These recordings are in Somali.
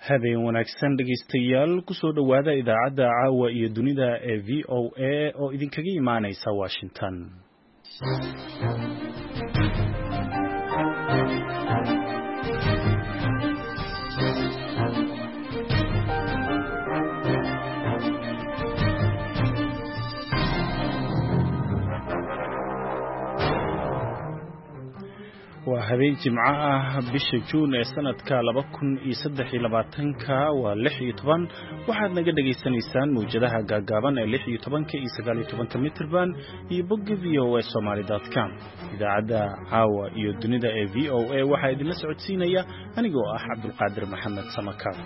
habeen wanaagsan dhegaystayaal kusoo dhowaada idaacadda caawa iyo dunida ee VOA oo idinkaga imaanaysa Washington. waa habeen jimco ah bisha Juun ee sanadka 2023 waa 16 waxaad naga dhageysanaysaan mowjadaha gaagaaban ee 16 iyo 19 mitirban iyo bogga voasomali.com. idaacadda caawa iyo dunida ee VOA waxaa idinla socodsiinaya anigoo ah Cabdulqaadir Maxamed Samakaab.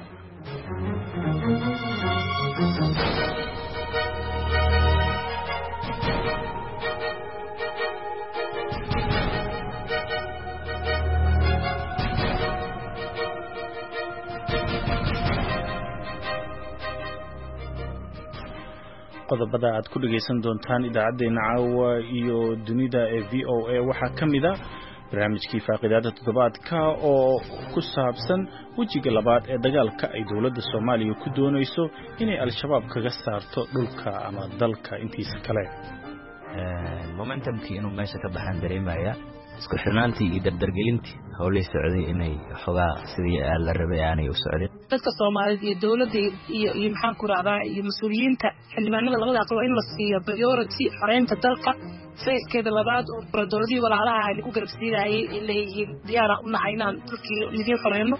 qodobada aad ku dhageysan doontaan idaacadeena caawa iyo dunida ee VOA waxaa kamid ah barnaamijkii faaqidaada toddobaadka oo ku saabsan wejiga labaad ee dagaalka ay dawladda Soomaaliya ku doonayso inay al-shabaab kaga saarto dhulka ama dalka intiisa kale. momentumkii inuu meesha ka baxaan dareemaya isku xirnaantii iyo dardargelintii howlihii socday inay xogaa sidii la rabay aanay u socdin. dadka Soomaaliyeed iyo dawladda iyo maxaan ku raacdaa iyo mas'uuliyiinta xildhibaanada labada aqal waa in la siiyo priority xoreynta dalka feeskeeda labaad oo dawladii walaalaha ay ku garabsiinayay leeyihiin diyaar u nahay inaan dalkii lidin xoreyno.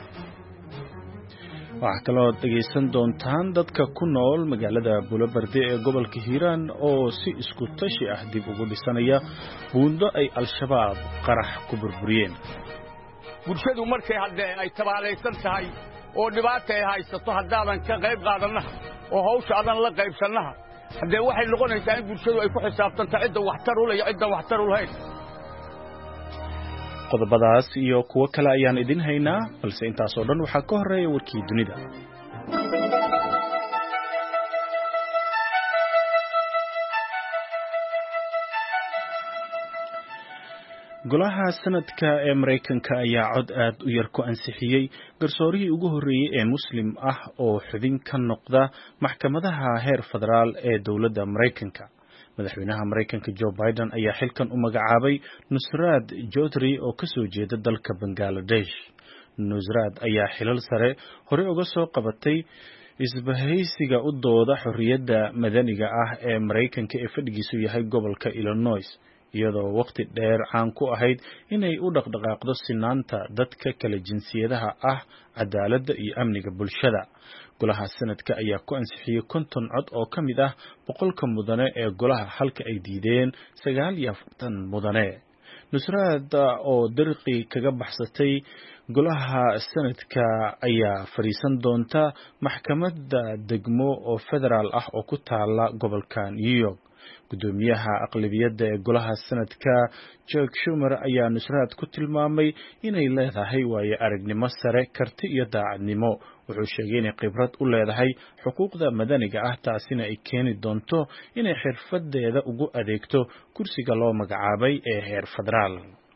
waxaa kaloo dhegaysan doontaan dadka ku nool magaalada Buulabarde ee gobolka Hiiraan oo si isku tashi ah dib ugu dhisanaya buundo ay al-shabaab qarax ku burburiyeen. bulshadu markay haddee ay tabaalaysan tahay oo dhibaato ay haysato haddaadan ka qayb qaadanaha oo hawsha adan la qaybsanaha haddee waxay noqonaysaa in bulshadu ay ku xisaabtanto cidda waxtar u leh iyo cidda waxtar u lahayn. qodobadaas iyo kuwo kale ayaan idin haynaa balse intaas oo dhan waxaa ka horeeya warkii dunida. golaha sanadka ee Mareykanka ayaa cod aad u yar ku ansixiyay garsoorihii ugu horeeyay ee muslim ah oo xubin ka noqda maxkamadaha heer federaal ee dawladda Mareykanka. madaxweynaha Mareykanka Joe Biden ayaa xilkan u magacaabay Nusrat Chaudhry oo ka soo jeeda dalka Bangladesh. Nusrat ayaa xilal sare hore uga soo qabatay isbahaysiga u dooda xorriyadda madaniga ah ee Mareykanka ee fadhigiisu yahay gobolka Illinois, iyadoo waqti dheer caan ku ahayd inay u dhaqdhaqaaqdo sinaanta dadka kala jinsiyadaha ah, cadaaladda iyo amniga bulshada. golaha sanadka ayaa ku ansixiyay 50 cod oo ka mid ah 100 mudane ee golaha halka ay diideen 49 mudane. Nusrat oo dirqi kaga baxsatay golaha sanadka ayaa fariisan doonta maxkamadda degmo oo federaal ah oo ku taala gobolka New York. gudoomiyaha aqlabiyadda ee golaha sanadka Chuck Schumer ayaa Nusrat ku tilmaamay inay leedahay waayo aragnimo sare, karti iyo daacadnimo. wuxuu sheegay inay khibrad u leedahay xuquuqda madaniga ah, taasina ay keeni doonto inay xirfadeeda ugu adeegto kursiga loo magacaabay ee heer federaal.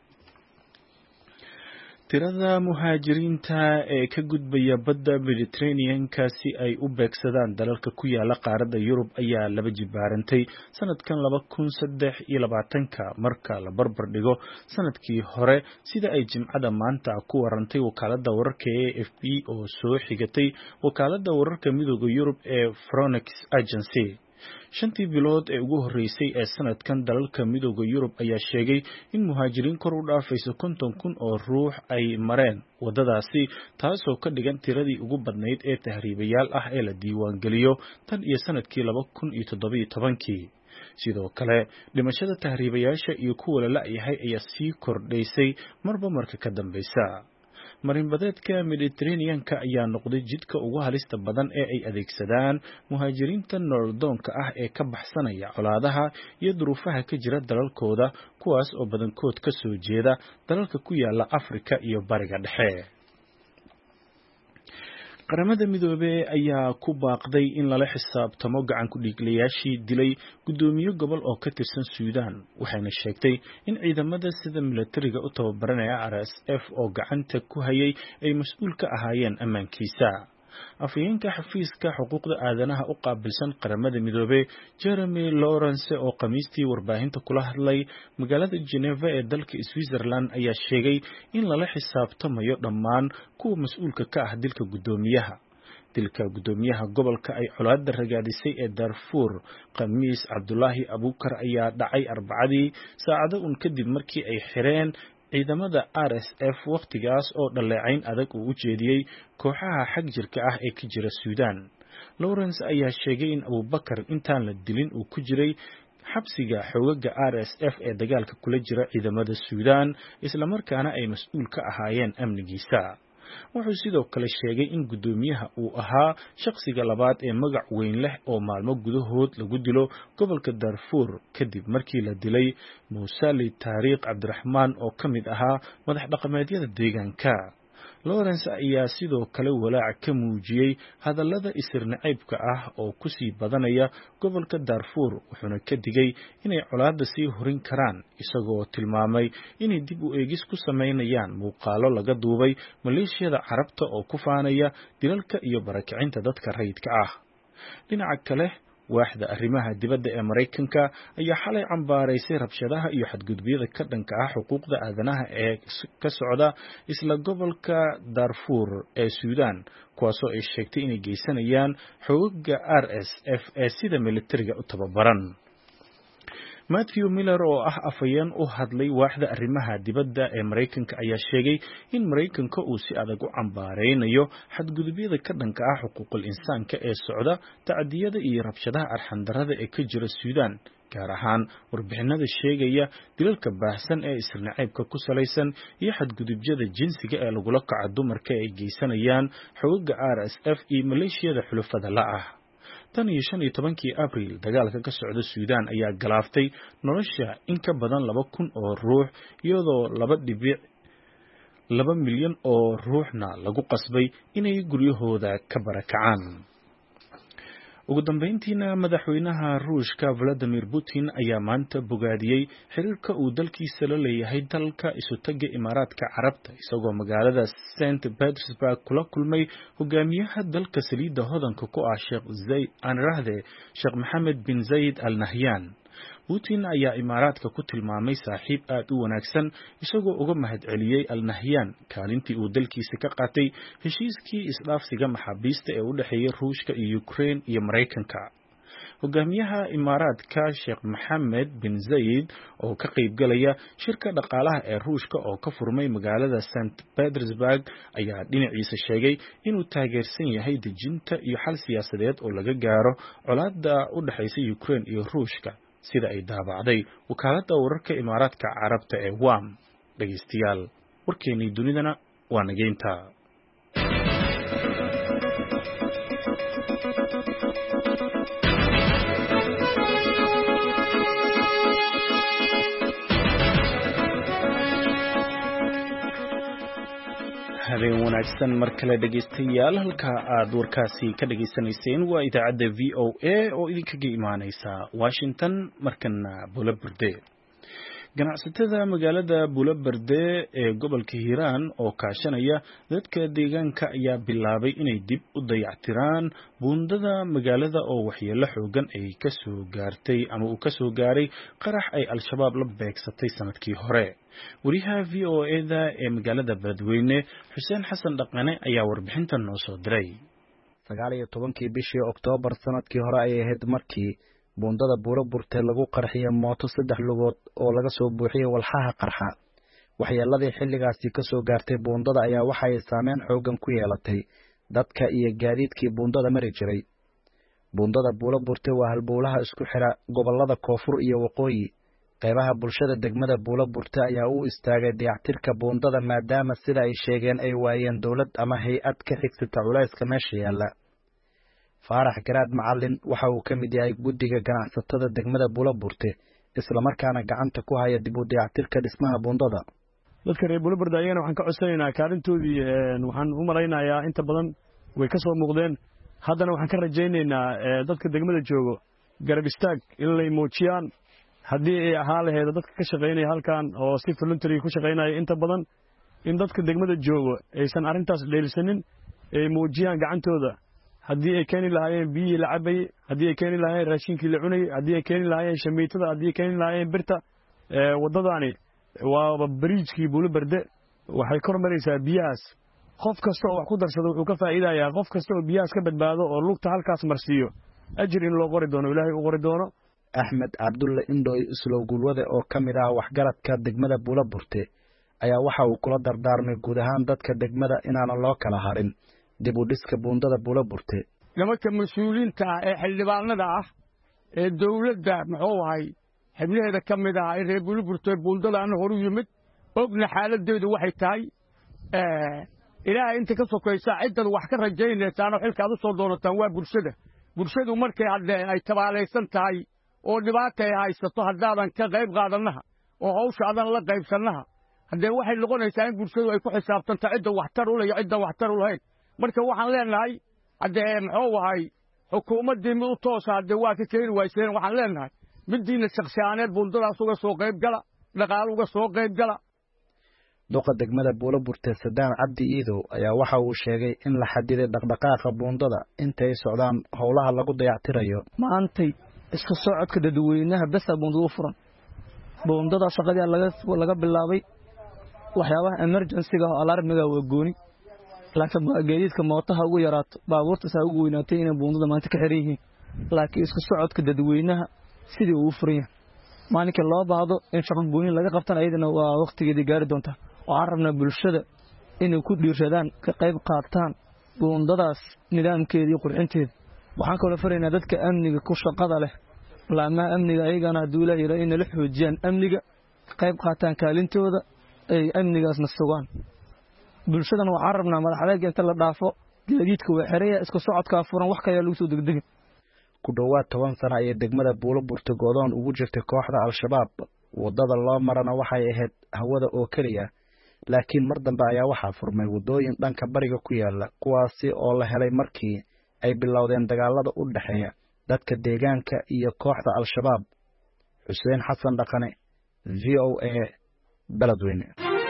tirada muhaajiriinta ee ka gudbaya badda Mediterranean-ka si ay u beegsadaan dalalka ku yaala qaaradda Yurub ayaa laba jibaarantay sanadkan 2023 marka la barbar dhigo sanadkii hore, sida ay jimcada maanta ku warantay wakaaladda wararka ee AFP oo soo xigatay wakaaladda wararka midowga Yurub ee Frontex Agency. 5 bilood ee ugu horeysay ee sanadkan dalalka midowga Yurub ayaa sheegay in muhaajiriin kor u dhaafayso 50,000 oo ruux ay mareen wadadaasi, taasoo ka dhigan tiradii ugu badnayd ee tahriibayaal ah ee la diiwaan geliyo tan iyo sanadkii 2017. sidoo kale dhimashada tahriibayaasha iyo kuwa la la'yahay ayaa sii kordhaysay marba marka ka dambeysa. marinbadeedka Mediterranean-ka ayaa noqday jidka ugu halista badan ee ay adeegsadaan muhaajiriinta nolodoonka ah ee ka baxsanaya colaadaha iyo duruufaha ka jira dalalkooda, kuwaas oo badankood ka soo jeeda dalalka ku yaala Afrika iyo Bariga Dhexe. qaramada midoobay ayaa ku baaqday in lala xisaabtamo gacan ku dhiiglayaashii dilay gudoomiye gobol oo ka tirsan Suudaan, waxayna sheegtay in ciidamada sida militariga u tababaranaya RSF oo gacanta ku hayay ay mas'uul ka ahaayeen ammaankiisa. afhayeenka xafiiska xuquuqda aadanaha u qaabilsan qaramada midoobay Jeremy Lawrence oo khamiistii warbaahinta kula hadlay magaalada Geneva ee dalka Switzerland ayaa sheegay in lala xisaabtamayo dhammaan kuwa mas'uulka ka ah dilka gudoomiyaha gobolka ay colaadda ragaadisay ee Darfur Khamiis Cabdullaahi Abuukar ayaa dhacay Arbacadii saacado kadib markii ay xireen ciidamada RSF waqtigaas oo dhaleecayn adag uu u jeediyay kooxaha xag jirka ah ee ka jira Suudaan. Lawrence ayaa sheegay in Abuubakar intaan la dilin uu ku jiray xabsiga xoogagga RSF ee dagaalka kula jira ciidamada Suudaan isla markaana ay mas'uul ka ahaayeen amnigiisa. Wuxuu sidoo kale sheegay in gudoomiyaha uu ahaa shakhsiga labaad ee magac weyn leh oo maalmo gudahood lagu dilo gobolka Darfur kadib markii la dilay Muusali Taariikh Cabdiraxmaan oo ka mid ahaa madax dhaqameedyada deegaanka. Lawrence ayaa sidoo kale walaac ka muujiyay hadallada isirnacaybka ah oo ku sii badanaya gobolka Darfur wuxuuna ka digay inay colaadda sii horin karaan isagoo tilmaamay inay dib u eegis ku sameynayaan muuqaalo laga duubay maleeshiyada Carabta oo ku faanaya dilalka iyo barakicinta dadka rayidka ah. Dhinaca kale waaxda arrimaha dibadda ee Mareykanka ayaa xalay cambaaraysay rabshadaha iyo xadgudubyada ka dhanka ah xuquuqda aadanaha ee ka socda isla gobolka Darfur ee Suudaan kuwaasoo ay sheegtay inay geysanayaan xoogagga RSF ee sida militariga u tababaran. Matthew Miller oo ah afhayeen u hadlay waaxda arrimaha dibadda ee Mareykanka ayaa sheegay in Mareykanka uu si adag u cambaareynayo xadgudubyada ka dhanka ah xuquuqul insaanka ee socda tacadiyada iyo rabshadaha arxandarrada ee ka jira Suudaan gaar ahaan warbixinada sheegaya dilalka baahsan ee isirnacaybka ku salaysan iyo xadgudubyada jinsiga ee lagula kaco dumarka ay geysanayaan xoogagga RSF iyo maleeshiyada xulafada la'ah. tan iyo 15 Abriil dagaalka ka socda Suudaan ayaa galaaftay nolosha in ka badan 2,000 oo ruux iyadoo 2.2 milyan oo ruuxna lagu qasbay inay guryahooda ka barakacaan. ugu dambeyntiina madaxweynaha Ruushka Vladimir Putin ayaa maanta bogaadiyay xiriirka uu dalkiisa la leeyahay dalka isutaga Imaaraadka Carabta isagoo magaalada St Petersburg kula kulmay hogaamiyaha dalka saliidda hodanka ku ah Sheikh Mohammed bin Zayed Al Nahyan. Putin ayaa Imaaraadka ku tilmaamay saaxiib aad u wanaagsan isagoo uga mahadceliyay Al Nahyan kaalintii uu dalkiisa ka qaatay heshiiskii isdhaafsiga maxaabiista ee u dhaxeeyay Ruushka iyo Ukraine iyo Mareykanka. hogaamiyaha Imaaraadka Sheikh Mohammed bin Zayed oo ka qayb galaya shirka dhaqaalaha ee Ruushka oo ka furmay magaalada St Petersburg ayaa dhinaciisa sheegay inuu taageersan yahay dejinta iyo xal siyaasadeed oo laga gaaro colaadda u dhaxaysa Ukraine iyo Ruushka sida ay daabacday wakaaladda wararka Imaaraadka Carabta ee WAM. dhageystayaal warkeenii dunidana waa nageynta. habeen wanaagsan mar kale dhageystayaal halka aad warkaasi ka dhageysanayseen waa idaacadda VOA oo idinkaga imaaneysa Washington. markana Bulaburde ganacsatada magaalada Bulaburde ee gobolka Hiiraan oo kaashanaya dadka deegaanka ayaa bilaabay inay dib u dayactiraan buundada magaalada oo waxyeello xoogan ay ka soo gaartay ama uu ka soo gaaray qarax ay Al-Shabaab la beegsatay sanadkii hore. wariyaha VOA-da ee magaalada Beledweyne Xuseen Xasan Dhaqane ayaa warbixintan noo soo diray. 19 bishii Oktoobar sanadkii hore ay ahayd markii buundada Bulaburde lagu qarxiyay mooto 3 lugood oo laga soo buuxiyay walxaha qarxa. waxyeeladii xilligaasi ka soo gaartay buundada ayaa waxa ay saameyn xoogan ku yeelatay dadka iyo gaadiidkii buundada mari jiray. buundada Bulaburde waa halbowlaha isku xira gobolada Koonfur iyo Waqooyi. qaybaha bulshada degmada Bulaburde ayaa u istaagay dayactirka buundada maadaama sida ay sheegeen ay waayeen dawlad ama hay'ad ka xigsata culayska meesha yaala. Faarax Garaad Macallin waxa uu ka mid yahay guddiga ganacsatada degmada Bulaburde isla markaana gacanta ku haya dib u dayactirka dhismaha buundada. dadka reer Bulaburde ayana waxaan ka codsanaynaa kaalintoodii waxaan u malaynayaa inta badan way ka soo muuqdeen. haddana waxaan ka rajaynaynaa dadka degmada joogo garab istaag in ay muujiyaan haddii ay ahaa lahayd dadka ka shaqeynaya halkan oo si voluntary ku shaqeynaya inta badan in dadka degmada joogo aysan arintaas dheelsanin ay muujiyaan gacantooda haddii ay keeni lahaayeen biyihii la cabayey haddii ay keeni lahaayeen raashinkii la cunayey haddii ay keeni lahaayeen shamiitada haddii ay keeni lahaayeen birta waddadaani waa bariijkii Buulaberde waxay kor maraysaa biyahaas qof kasta oo wax ku darsado wuxuu ka faa'iidayaa qof kasta oo biyahaas ka badbaado oo lugta halkaas marsiiyo ajir in loo qori doono ilaahay u qori doono. Axmed Cabdulle Indhoy Islow Gulwade oo ka mid ah waxgaradka degmada Buulaburte ayaa waxa uu kula dardaarmay guud ahaan dadka degmada inaan loo kala harin dib u dhiska buundada Buulaburte. nimanka mas'uuliyiinta ee xildhibaanada ah ee dawladda muxuu ahay xubnaheeda ka mid ah ee Buulaburte buundada aan horu yimid ogna xaaladeedu waxay tahay ilaahay inta ka sokaysa cidda wax ka rajaynaysan oo xilka u soo doonataan waa bulshadu markay ay tabaalaysan tahay oo dhibaato ay haysato haddaadan ka qayb qaadanaha oo hawsha adan la qaybsanaha haddee waxay noqonaysaa in bulshadu ay ku xisaabtanto cidda waxtar u leh iyo cidda waxtar u lahayn marka waxaan leenahay haddee muxuu ahay xukuumaddii mid u toosa haddee waa ka keeni wayseen waxaan leenahay midiina shakhsiyaaneed buundadaas uga soo qayb gala dhaqaale uga soo qayb gala. Duqa degmada Buulaburte Sadaan Cabdi Iidow ayaa waxa uu sheegay in la xadiday dhaqdhaqaaqa buundada intay socdaan howlaha lagu dayactirayo. maantay isku socodka dadweynaha bas buundada furan buundada shaqadii laga bilaabay waxyaabaha emergency-ga oo alarmiga waa gooni laakiin gaadiidka mootaha ugu yaraato baabuurta saa ugu weynaatay inay buundada maanta ka xiran yihiin laakiin isku socodka dadweynaha sidii uu furan yahay maalinka loo baahdo in shaqo gooni laga qabtan ayadana waa waqtigeedii gaari doonta waxaan rabnaa bulshada inay ku dhiirradaan ka qayb qaataan buundadaas nidaamkeeda iyo qurxinteeda waxaan kaloo faraynaa dadka amniga ku shaqada leh laamaha amniga ayagana hadduu ilaahay yidhaahdo inay la xoojiyaan amniga ka qayb qaataan kaalintooda ay amnigaasna sugaan bulshadana waxaan rabnaa madaxdeega inta la dhaafo gaadiidka waa xeraya isku socodkaa furan wax kale lagu soo degdegin. Ku dhawaad 10 sano ayay degmada Buulaburte go'doon ugu jirtay kooxda Al-Shabaab wadada loo marana waxay ahayd hawada oo kaliya laakiin mar dambe ayaa waxa furmay wadooyin dhanka bariga ku yaala kuwaasi oo la helay markii ay bilowdeen dagaalada u dhaxeeya dadka deegaanka iyo kooxda Al-Shabaab. Xuseen Xasan Dhaqane VOA Beledweyne.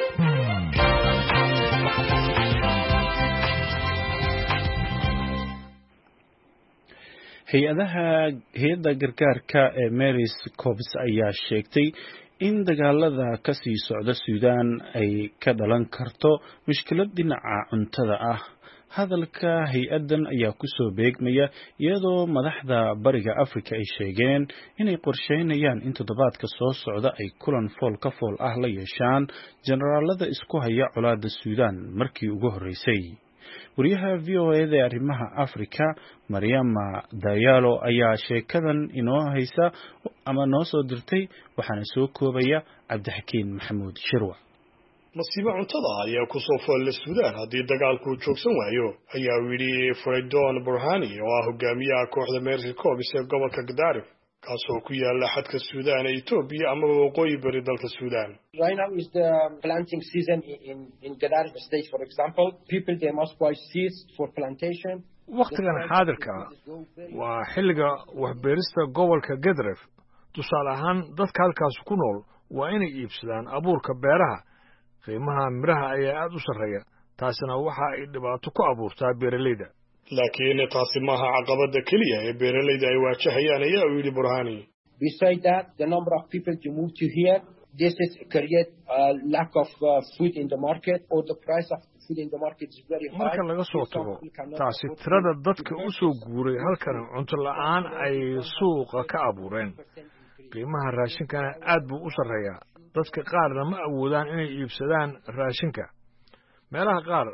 hay-adda gargaarka ee Mary's Corps ayaa sheegtay in dagaalada ka sii socda Suudaan ay ka dhalan karto mushkilad dhinaca cuntada ah. hadalka hay-addan ayaa ku soo beegmaya iyadoo madaxda bariga Afrika ay sheegeen inay qorsheynayaan in toddobaadka soo socda ay kulan fool ka fool ah la yeeshaan generaalada isku haya colaadda Suudaan markii ugu horeysay. wariyaha VOA-da arrimaha Afrika Mariama Dayalo ayaa sheekadan inoo haysa ama noo soo dirtay waxaana soo koobaya Cabdixakiin Maxamuud Shirwa. masiibo cuntada ayaa ku soo fool Suudaan haddii dagaalku joogsan waayo ayaa yidhi Fredon Burhani oo ah hogaamiyaha kooxda Mary's Corps ee gobolka Gadaref kaasoo ku yaala xadka Suudaan ee Itoobiya ama waqooyi bari dalka Suudaan. Right now is the planting season in Gadaref state, for example. People they must buy seeds for plantation. waqtigan xaadirka waa xilliga waxbeerista gobolka Gadaref. tusaale ahaan dadka halkaas ku nool waa inay iibsadaan abuurka beeraha. qiimaha miraha ayaa aad u sarreeya taasina waxa ay dhibaato ku abuurtaa beeralayda. laakiin taasi maaha caqabada kaliya ee beeralayda ay waajahayaan ayaa uu yidhi Burhani. Besides that, the number of people to move to here, this is create a lack of food in the market, or the price of food in the market is very high. marka laga soo tago taasi tirada dadka u soo guuray halkan cunto la'aan ay suuqa ka abuureen. qiimaha raashinkana aad buu u sarreeyaa. dadka qaarna ma awoodaan inay iibsadaan raashinka. meelaha qaar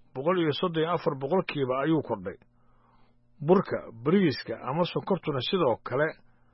134% ayuu kordhay. burka, bariiska ama sonkortuna sidoo kale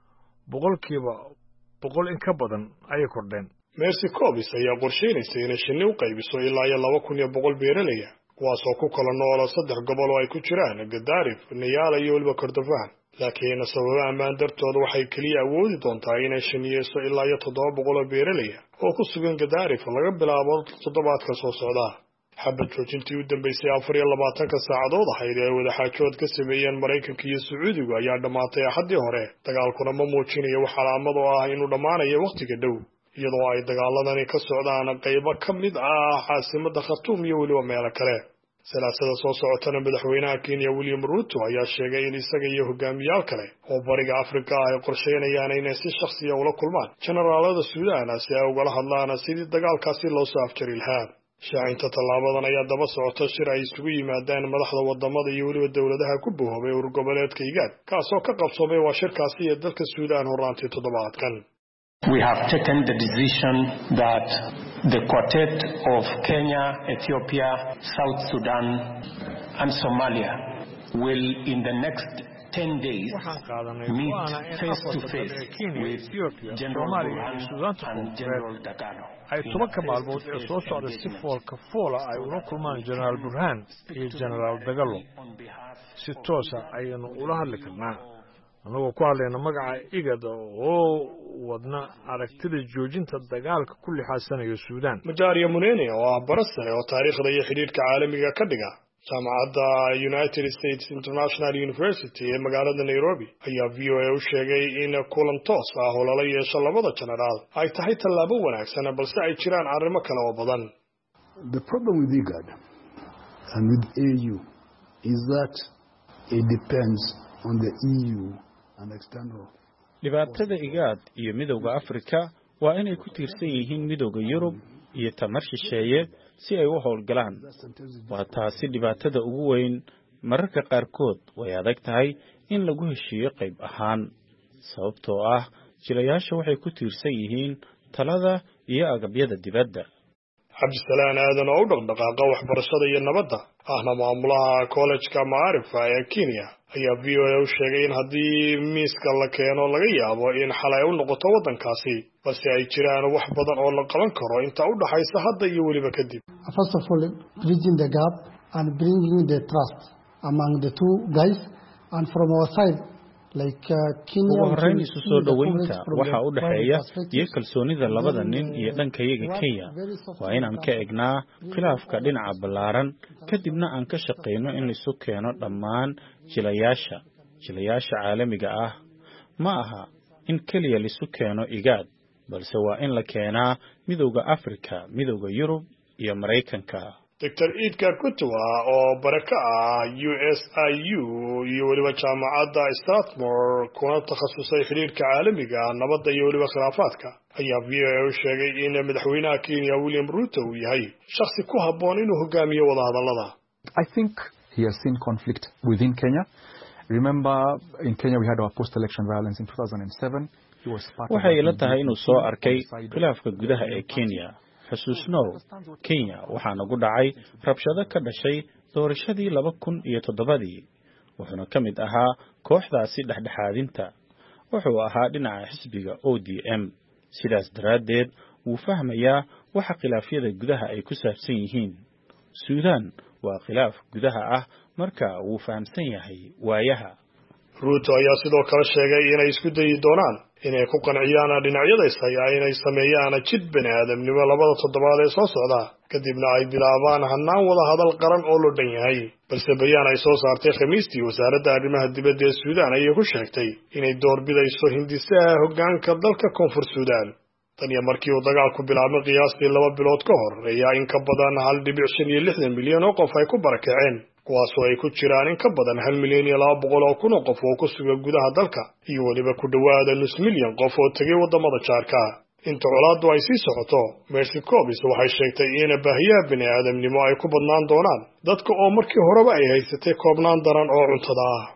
100% in ka badan ayay kordheen. Mary's Corps ayaa qorsheynaysa inay shinni u qaybiso ilaa 2,100 beeralay ah kuwaasoo ku kala nool 3 gobol oo ay ku jiraan Gadaref, Niyala iyo waliba Kordofan. laakiin sababo ammaan dartood waxay kaliya awoodi doontaa inay shiniyeyso ilaa 700 beeralay oo ku sugan Gadaref laga bilaabo toddobaadka soo socda. xabad joojintii u dambeysay 24 saacadood ahayd ee wada xaajood ka sameeyeen Mareykanka iyo Sacuudiga ayaa dhamaatay Axaddii hore. dagaalkuna ma muujinayo wax calaamad oo ah inuu dhamaanayo waqtiga dhow, iyadoo ay dagaaladani ka socdaan qaybo ka mid ah caasimadda Khartoum iyo waliba meelo kale. Salaasada soo socotana madaxweynaha Kenya William Ruto ayaa sheegay in isaga iyo hogaamiyaal kale oo bariga Afrika ay qorsheynayaan inay si shakhsi ah ula kulmaan generaalada Suudaan si ay ugala hadlaan sidii dagaalkaasi loo soo afjari lahaa. Shaacinta tallaabadan ayaa daba socota shir ay isugu yimaadaan madaxda wadamada iyo weliba dowladaha ku boobay urur goboleedka IGAD kaasoo ka qabsoomay waa shirkaasi ee dalka Suudaan horaantii toddobaadkan. We have taken the decision that the quartet of Kenya, Ethiopia, South Sudan and Somalia will in the next 10 days meet face to face with General Burhan and General Dagalo. ay tobanka maalmood ee soo socda si foolka foola ay ula kulmaan General Burhan iyo General Dagalo si toosa ayaynu ula hadli karnaa anagoo ku hadlayna magaca IGAD oo wadna aragtida joojinta dagaalka ku lixaasanayo Suudaan. Majaria Munene oo ah barasare oo taariikhda iyo xiriirka caalamiga ka dhiga jaamacadda United States International University ee magaalada Nairobi ayaa VOA u sheegay in kulan toos ah oo lala yeesho labada generaal ay tahay tallaabo wanaagsan balse ay jiraan arrimo kale oo badan. The problem with IGAD and with AU is that it depends on the EU and external. Dhibaatada IGAD iyo midowga Afrika waa inay ku tiirsan yihiin midowga Yurub iyo tamar shisheeye si ay u howlgalaan. Waa taasi dhibaatada ugu weyn. Mararka qaarkood way adag tahay in lagu heshiiyo qayb ahaan sababtoo ah jilayaasha waxay ku tiirsan yihiin talada iyo agabyada dibadda. Cabdisalaan aadan oo u dhaqdhaqaaqa waxbarashada iyo nabadda ahna maamulaha college-ka Maarifa ee Kenya ayaa VOA u sheegay in haddii miiska la keeno laga yaabo in xalay u noqoto waddankaasi balse ay jiraan wax badan oo la qaban karo inta u dhaxaysa hadda iyo weliba kadib. First of all, bridging the gap and bringing the trust among the two guys and from our side ugu horreyn isu soo dhoweynta waxa u dhaxeeya iyo kalsoonida labada nin iyo dhankayaga Kenya waa inaan ka egnaa khilaafka dhinaca ballaaran kadibna aan ka shaqeyno in la isu keeno dhammaan jilayaasha caalamiga ah ma aha in kaliya la isu keeno IGAD balse waa in la keenaa midowga Afrika, midowga Yurub iyo Mareykanka. Dr. Edgar Kutuwa oo baraka ah USIU iyo waliba jaamacadda Strathmore kuna takhasusay xiriirka caalamiga nabadda iyo waliba khilaafaadka ayaa VOA u sheegay in madaxweynaha Kenya William Ruto uu yahay shakhsi ku habboon inuu hogaamiyo wadahadallada. I think he has seen conflict within Kenya. Remember in Kenya we had our post-election violence in 2007. Waxay ila tahay inuu soo arkay khilaafka gudaha ee Kenya. Xusuusnow, Kenya waxaa nagu dhacay rabshado ka dhashay doorashadii 2007 wuxuuna ka mid ahaa kooxdaasi dhexdhexaadinta. Wuxuu ahaa dhinaca xisbiga ODM. Sidaas daraaddeed wuu fahmayaa waxa khilaafyada gudaha ay ku saabsan yihiin. Suudaan waa khilaaf gudaha ah marka wuu fahamsan yahay waayaha. Ruto ayaa sidoo kale sheegay inay isku dayi doonaan inay ku qanciyaan dhinacyada isaya inay sameeyaan jid bani'aadamnimo labada toddobaad ee soo socda kadibna ay bilaabaan hannaan wada hadal qaran oo loo dhan yahay balse bayaan ay soo saartay Khamiistii wasaaradda arrimaha dibadda ee Suudaan ayay ku sheegtay inay doorbidayso hindisaha hoggaanka dalka Koonfur Suudaan. Tan iyo markii uu dagaalku bilaabmay qiyaastii 2 bilood ka hor ayaa in ka badan 1.56 milyan oo qof ay ku barakaceen kuwaasoo ay ku jiraan in ka badan 1,200,000 oo qof oo ku sugan gudaha dalka iyo waliba ku dhawaada 500,000 qof oo tagay wadamada jaarka. Inta colaaddu ay sii socoto, Mercy Corbis waxay sheegtay in baahiyaha bini'aadamnimo ay ku badnaan doonaan dadka oo markii horeba ay haysatay koobnaan daran oo cuntada ah.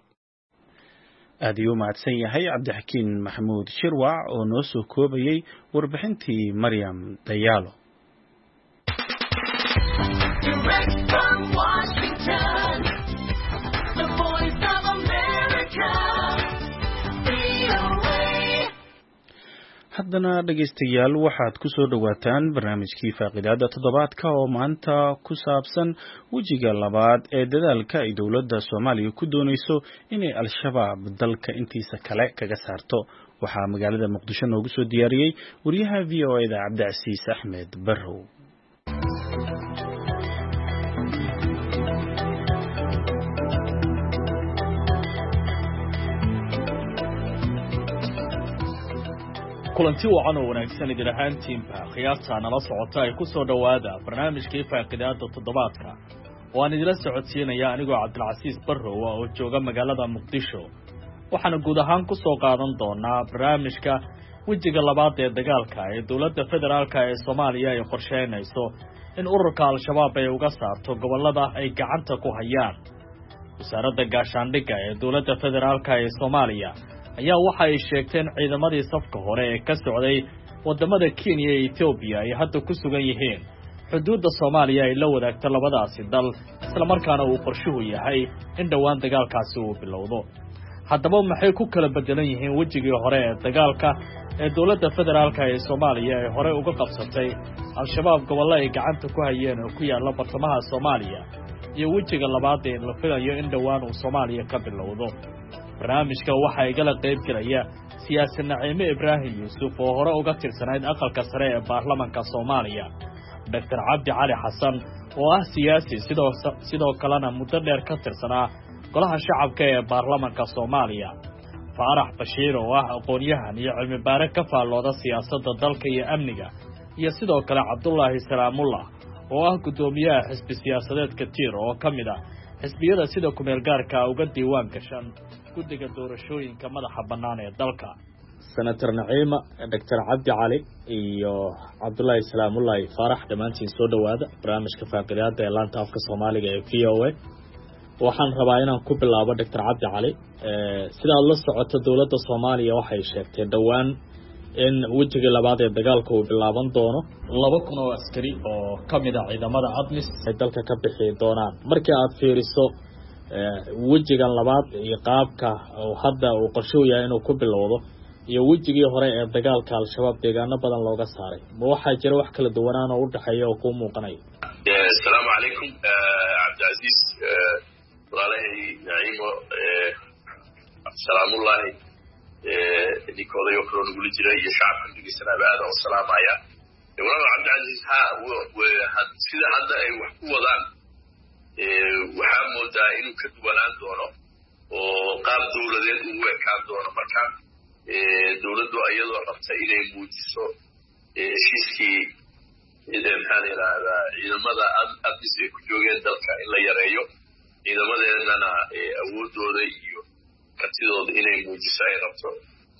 aad ayuu mahadsan yahay Cabdixakiin Maxamuud Shirwac oo noo soo koobayay warbixintii Maryam Dayaalo. haddana dhageystayaal waxaad ku soo dhawaataan barnaamijkii faaqidaada toddobaadka oo maanta ku saabsan wejiga labaad ee dadaalka ay dowladda Soomaaliya ku doonayso inay al-shabaab dalka intiisa kale kaga saarto. waxaa magaalada Muqdisho noogu soo diyaariyay wariyaha VOA-da Cabdicasiis Axmed Barrow. kulanti wacan oo wanaagsan idin ahaantiinba qiyaasta nala socota ay ku soo dhawaada barnaamijkii faaqidaada toddobaadka waan idila socodsiinaya anigoo Cabdilcasiis Barrow oo jooga magaalada Muqdisho waxaana guud ahaan ku soo qaadan doonaa barnaamijka wejiga labaad ee dagaalka ee dawladda federaalka ee Soomaaliya ay qorsheynayso in ururka Al-Shabaab ay uga saarto gobolada ay gacanta ku hayaan. wasaaradda gaashaandhigga ee dawladda federaalka ee Soomaaliya ayaa waxa ay sheegteen ciidamadii safka hore ee ka socday wadamada Kenya iyo Ethiopia ay hadda ku sugan yihiin xuduudda Soomaaliya ay la wadaagto labadaasi dal isla markaana uu qorshuhu yahay in dhawaan dagaalkaasi uu bilowdo. haddaba maxay ku kala bedelan yihiin wejigii hore ee dagaalka ee dawladda federaalka ee Soomaaliya ay hore uga qabsatay Al-Shabaab gobolada ay gacanta ku hayeen oo ku yaala bartamaha Soomaaliya iyo wejiga labaad ee la filayo in dhawaan uu Soomaaliya ka bilowdo. barnaamijka waxa ay gala qayb galaya siyaasi Naciime Ibraahim Yuusuf oo hore uga tirsanayd aqalka sare ee baarlamaanka Soomaaliya, Dr. Cabdi Cali Xasan oo ah siyaasi sidoo kalena muddo dheer ka tirsanaa golaha shacabka ee baarlamaanka Soomaaliya, Faarax Bashiir oo ah aqoon-yahan iyo cilmi baare ka faallooda siyaasadda dalka iyo amniga, iyo sidoo kale Cabdullaahi Salaamullah oo ah gudoomiyaha xisbi siyaasadeedka Tiir oo kamid ah xisbiyada sida ku meel gaarka uga diiwaan gashan guddiga doorashooyinka madaxa bannaan ee dalka. senator Naciime, Dr. Cabdi Cali iyo Cabdullaahi Salaamullah Faarax dhamaantiin soo dhawaada barnaamijka faaqidaada ee laanta afka Soomaaliga ee VOA. waxaan rabaa inaan ku bilaabo Dr. Cabdi Cali. sidaad la socoto dawladda Soomaaliya waxay sheegtay dhawaan in wejiga labaad ee dagaalka uu bilaaban doono 2,000 oo askari oo kamid ah ciidamada ADMIS ay dalka ka bixi doonaan. markii aad fiiriso wejigan labaad iyo qaabka oo hadda uu qorshuhu yahay inuu ku bilowdo iyo wejigii hore ee dagaalka Al-Shabaab deegaano badan looga saaray, ma waxaa jira wax kala duwanaan oo u dhaxeeya oo ku muuqanaya? Assalaamu calaykum Cabdilcasiis, walaalahay Naciimo, Salaamullaahi ninkooda iyo kale ugu jiray iyo shacabka dhageysanaya aad u salaamaya. walaal Cabdilcasiis sida hadda ay wax ku wadaan waxaa moodaa inuu ka duwanaan doono oo qaab dawladeed uu ekaan doono marka dawladdu ayadoo rabta inay muujiso heshiiskii ciidamada ADMIS ay ku joogeen dalka in la yareeyo, ciidamadeedana awoodooda iyo kartidooda inay muujiso ay rabto.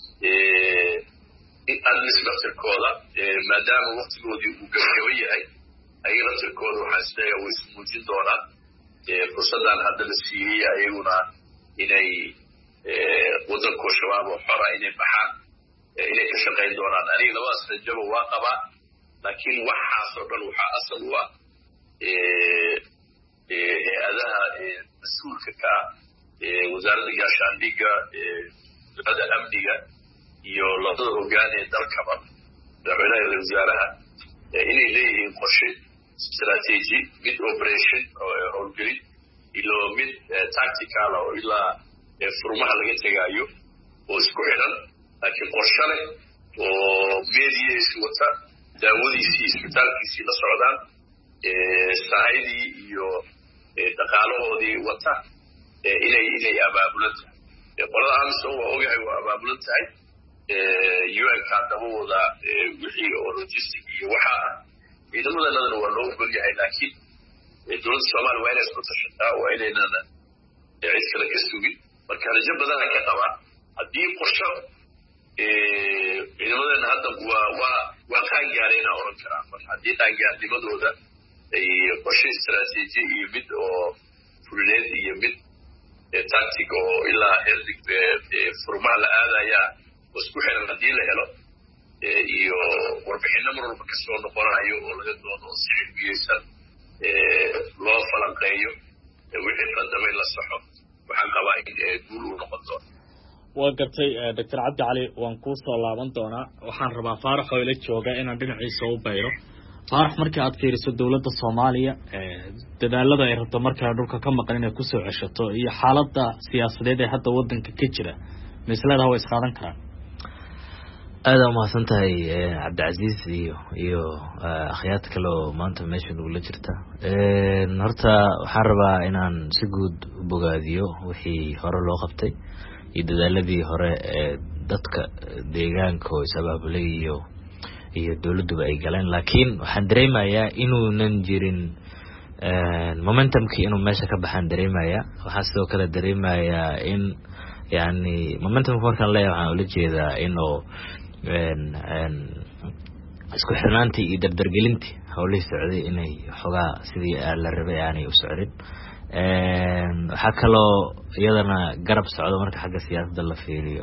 ADMIS laftirkooda maadaama waqtigoodii uu gabagaba yahay ayaga laftirkooda waxaa isleeyahay way ismuujin doonaan fursaddan hadda la siiyey ayaguna inay waddankoo shabaab oo xora inay baxaan inay ka shaqayn doonaan. aniga labadaas rajaba waa qabaa, laakiin waxaasoo dhan waxaa asal u ah hay-adaha mas-uulka ka ah wasaaradda gaashaandhigga, wasaaradda amniga iyo labada hoggaan ee dalkaba, madaxweynaha iyo wasaaraha inay leeyihiin qorshe strategy, mid operation oo howlgelin iyo mid tactical oo ilaa furmaha laga tegaayo oo isku xidhan, laakiin qorshe leh oo meediyihiisi wata, daawadiisii isbitaalkiisii la socdaan, sahayadii iyo dhaqaalahoodii wata, inay abaabulan tahay. qolada AMISOM waa ogahay waa abaabulan tahay, UN-ka dabawooda wixii oo logistic iyo waxaa ah ciidamadanadana waa loo ogol yahay, laakiin dawladda Soomaaliya waa inay isku tashataa, waa inaynana cid kale ka sugin. marka rajo badana ka qabaa haddii qorsho ciidamadana hadda waa qaangaarayna oran karaan. marka haddii qaangaarnimadooda ay qorshe istaraatiiji iyo mid oo fulineed iyo mid tactic oo ilaa furmaha la aadaya oo isku xiran haddii la helo iyo warbixino mar walba kasoo noqonayo oo laga doono si xilbiyeysan loo falanqeeyo wixii qadamay la saxo, waxaan qabaa in guul uu noqon doono. waa gartay Dr. Cabdi Cali, waan kuu soo laaban doonaa. waxaan rabaa Faarax oo ila jooga inaan dhinaciisa u bayro. Faarax, markii aad fiiriso dawladda Soomaaliya dadaalada ay rabto markaa dhulka ka maqan inay ku soo ceshato iyo xaaladda siyaasadeed ee hadda wadanka ka jira, misladaha way isqaadan karaan? aad u mahadsan tahay Cabdilcasiis iyo akhyaarta kale oo maanta meesha nugula jirta. horta waxaan rabaa inaan si guud u bogaadiyo wixii hore loo qabtay iyo dadaaladii hore ee dadka deegaanka oo isabaabulay iyo dawladduba ay galeen, laakiin waxaan dareemayaa inuunan jirin momentumkii inuu meesha ka baxaan dareemaya. waxaa sidoo kale dareemayaa in yani momentumka markaan leeyahay waxaan ula jeedaa inuu isku xirnaantii iyo dardargelintii howlihii socday inay xogaa sidii la rabay aanay u socdin. waxaa kaloo iyadana garab socdo marka xagga siyaasadda la fiiriyo.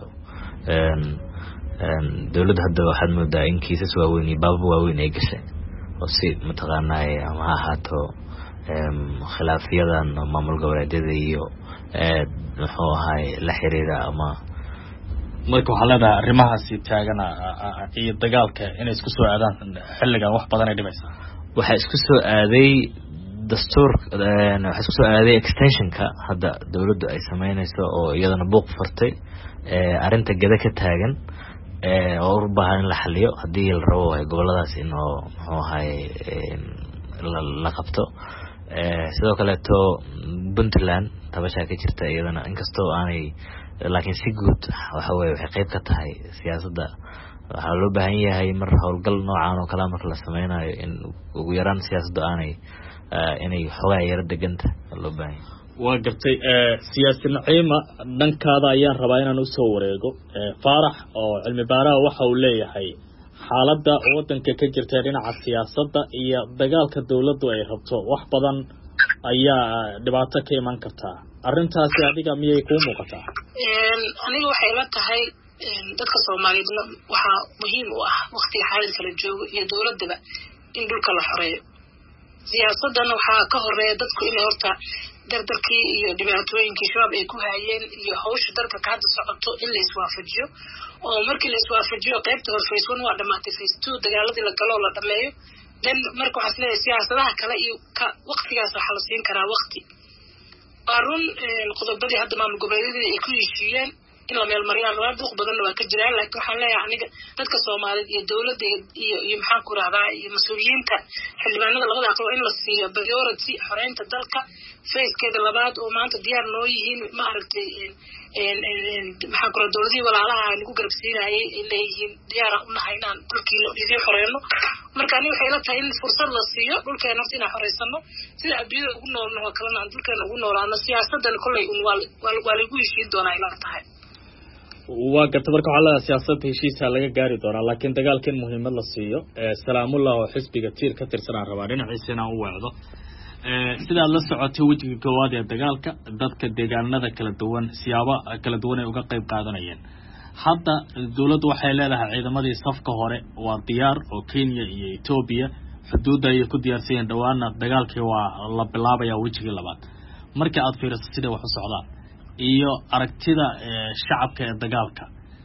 dowladda hadda waxaad moodaa in kiisas waaweyn iyo baabab waaweyn ay gashay oo si mataqaanaa ama ha ahaato khilaafiyadan maamul goboleedyada iyo muxuu ahaay la xiriira ama marka waxaa leedahay arrimahaasi taagana iyo dagaalka inay isku soo aadaan xilligan wax badan ay dhimaysaa. waxaa isku soo aaday dastuur waxaa isku soo aaday extensionka hadda dowladdu ay sameynayso oo iyadana buuq furtay arrinta gada ka taagan oo u baahan in la xaliyo haddii la rabo goboladaas in oo muxuu ahaay la qabto. sidoo kaleeto Puntland tabashaa ka jirta iyadana inkastoo aanay laakiin si guud waxa weeye waxay qayb ka tahay siyaasadda. waxaa loo baahan yahay mar howlgal noocan oo kale marka la sameynayo in ugu yaraan siyaasadda aanay inay xogaa yara deganta loo baahan yahay. waa gartay siyaasi Naciima dhankaada ayaan rabaa inaan u soo wareego. Faarax oo cilmi baaraha waxa uu leeyahay xaaladda wadanka ka jirta dhinaca siyaasadda iyo dagaalka dawladdu ay rabto wax badan ayaa dhibaato ka iman karta. arrintaasi adiga miyay ku muuqataa? aniga waxay la tahay dadka Soomaaliyeed waxa muhiim u ah waqtiga xaaladda la joogo iyo dawladda in dhulka la xoreeyo. siyaasaddan waxa ka horeeya dadku in horta dardarkii iyo dhibaatooyinkii shabaab ay ku hayeen iyo hawsha dalka ka hadda socoto in la iswaafajiyo oo markii la iswaafajiyo qaybta hore phase 1 waa dhamaatay, phase 2 dagaaladii la galo la dhameeyo, then marka waxaa leeyahay siyaasadaha kale iyo waqtigaas waxa la siin karaa waqti. arun qodobadii hadda maamul goboleedyada ay ku heshiiyeen in la meel mariyaan waa duq badan waa ka jiraan, laakiin waxaan leeyahay aniga dadka Soomaaliyeed iyo dawladda iyo maxaan ku raacdaa iyo mas'uuliyiinta xildhibaanada labada aqal in la siiyo priority xoreynta dalka facekeeda labaad oo maanta diyaar noo yihiin ma aragtay maxaan ku raacdaa dawladii walaalaha lagu garabsiinayay in leeyihiin diyaar u nahay inaan dalkii la idin xoreeyno. marka aniga waxay la tahay in fursad la siiyo dhulkeena inaan xoreysano sida adduunyada ugu noolnahay kalena aan dhulkeena ugu noolaano. siyaasaddan kolley waa lagu heshiin doonaa ila tahay. waa garta marka waxaa la siyaasadda heshiisa laga gaari doonaa, laakiin dagaalka in muhiimad la siiyo. Salaamullah oo xisbiga tiir ka tirsanaan rabaa dhinaciisa inaan u weecdo. sidaad la socotay wejiga koowaad ee dagaalka dadka deegaanada kala duwan siyaabo kala duwan ay uga qayb qaadanayeen. hadda dawladdu waxay leedahay ciidamadii safka hore waa diyaar oo Kenya iyo Ethiopia xuduudda ay ku diyaarsan dhawaana dagaalkii waa la bilaabayaa wejiga labaad. marka aad fiiriso sida wax u socdaan iyo aragtida shacabka ee dagaalka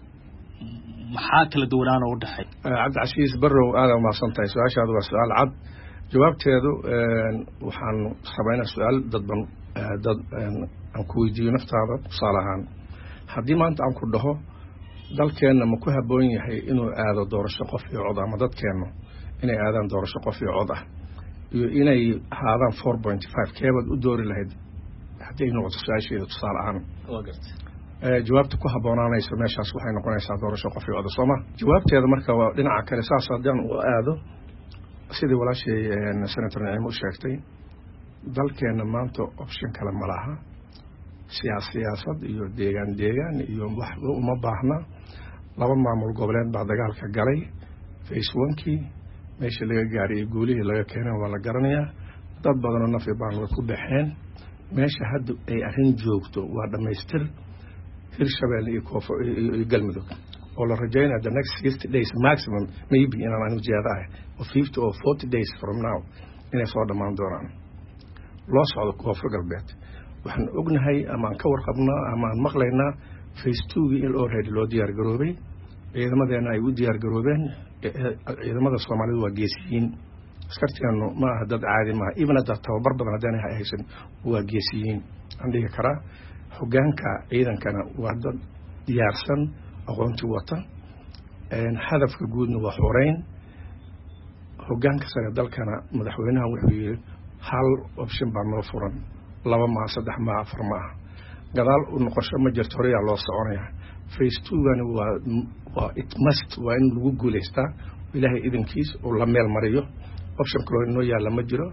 maxaa kala duwanaan u dhaxay? Cabdicasiis Barrow aad u mahadsantahay. su-aashaadu waa su-aal cad, jawaabteedu waxaan sameynaa su-aal dad aan ku weydiiyo naftaada. tusaale ahaan haddii maanta aan ku dhaho dalkeenna ma ku habboon yahay inuu aado doorasho qof iyo cod ama dadkeennu inay aadaan doorasho qof iyo cod ah iyo inay ahaadaan 4.5 keebad u doori lahayd haddii noqoto su-aasheeda tusaale ahaan jawaabta ku habboonaanaysa meeshaas waxay noqonaysaa doorasho qof iyo cod sooma. jawaabteeda marka waa dhinaca kale saas haddaan u aado sidii walaashay senator Naciim u sheegtay dalkeenna maanta option kale ma laha. siyaasad iyo deegaan iyo wax uma baahna. laba maamul goboleed baa dagaalka galay phase 1kii meesha laga gaaray guulihii laga keenay waa la garanayaa. dad badan oo nafi baan ku baxeen. meesha hadda ay arrin joogto waa dhamaystir Hirshabelle iyo Galmudug oo la rajaynayo the next 60 days maximum maybe inaan aanu jeedahay oo 50 or 40 days from now inay soo dhamaan doonaan loo socdo koonfur galbeed. waxaan ognahay ama aan ka warqabnaa ama aan maqlaynaa phase 2 in already loo diyaar garoobay. ciidamadeena ay u diyaar garoobeen. ciidamada Soomaalidu waa geesiyiin. askarteenu ma aha dad caadi ma aha. even hadda tababar badan haddaan haysan waa geesiyiin aan dhihi karaa. hoggaanka ciidankana waa dad diyaarsan aqoonti wata. hadafka guudna waa xoreyn. hoggaanka sare dalkana madaxweynaha wuxuu yiri hal option baa noo furan, 2 ma 3 ma 4 ma gadaal u noqosho ma jirto, hore yaa loo soconaya. phase 2gana waa it must waa in lagu guuleystaa ilaahay idinkiis oo la meel mariyo. option kale inoo yaala ma jiro.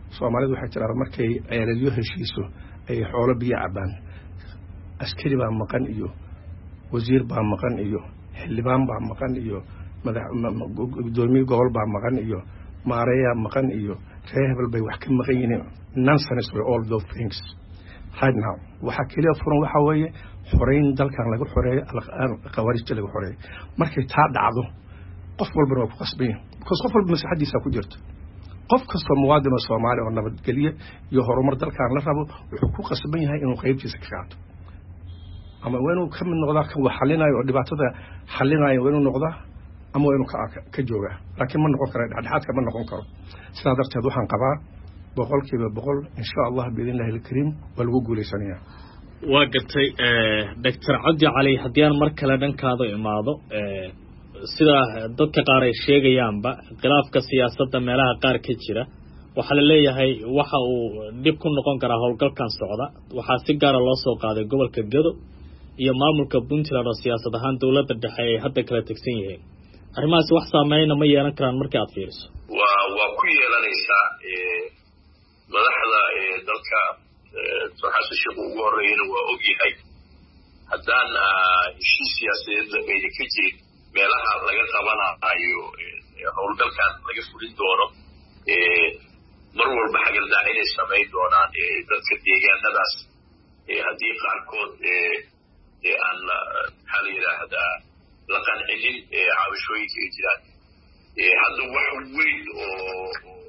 soomaalidu waxay tiraahdaa markay ceeladyo heshiiso ay xoolo biyo cabaan askari baa maqan iyo wasiir baa maqan iyo xildhibaan baa maqan iyo gudoomiye gobol baa maqan iyo maareeyaa maqan iyo reer hebel bay wax ka maqan yihiin nonsense way all those things right now waxa kaliya furan waxa weeye xoreyn dalkan lagu xoreeyo khawaarijta lagu xoreeyo markay taa dhacdo qof walba waa ku qasbay because qof walba maslaxadiisa ku jirto qof kasta muwaadin oo Soomaali oo nabadgelyo iyo horumar dalkan la rabo wuxuu ku qasban yahay inuu qaybtiisa ka qaato ama inuu ka mid noqdo kan wax xalinayo oo dhibaatada xalinayo inuu noqdo ama inuu ka jooga laakiin ma noqon karo dhexdhexaadka ma noqon karo sidaa darteed waxaan qabaa 100% insha Allah biidinillaahi alkariim waa lagu guuleysanayaa waa gartay Dr. Cabdi Cali haddii aan mar kale dhankaada imaado sida dadka qaar ay sheegayaanba khilaafka siyaasadda meelaha qaar ka jira waxa la leeyahay waxa uu dib ku noqon karaa howlgalkan socda waxaa si gaar ah loo soo qaaday gobolka Gedo iyo maamulka Puntland oo siyaasad ahaan dawladda dhexe ay hadda kala tagsan yihiin arrimahaas wax saameyn ma yeelan karaan markii aad fiiriso waa ku yeelanaysaa madaxda dalka waxaase shaqo ugu horeeyana waa ogyahay haddaan heshiis siyaasadeed ayna ka jirin meelaha laga qabanayo howlgalkan laga fulin doono mar walba xagaldaac inay samayn doonaan dadka deegaanadaas haddii qaarkood aan maxaa la yidhaahdaa la qancinin cabashooyinka ay jiraan hadda wax weyn oo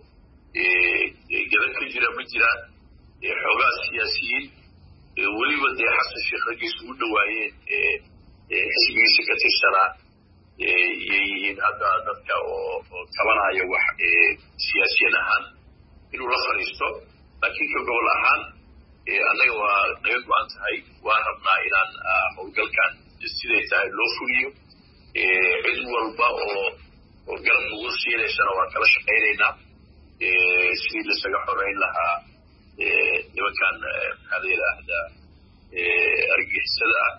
gaban ka jira ma jiraan xoogaa siyaasiyiin weliba dee xasan sheekh raggiisa ugu dhawaayeen xisbigiisa ka tirsanaa yihiin hadda dadka oo tabanaya wax siyaasiyan ahaan inuu la fadhiisto laakiin ka gobol ahaan annaga waa naga go-an tahay waan rabnaa inaan howlgalkan siday tahay loo fuliyo cid walba oo garab ugu siinaysana waan kala shaqaynaynaa sidii lasaga xoreyn lahaa nimankan maxaa la yidhaahdaa argixisada ah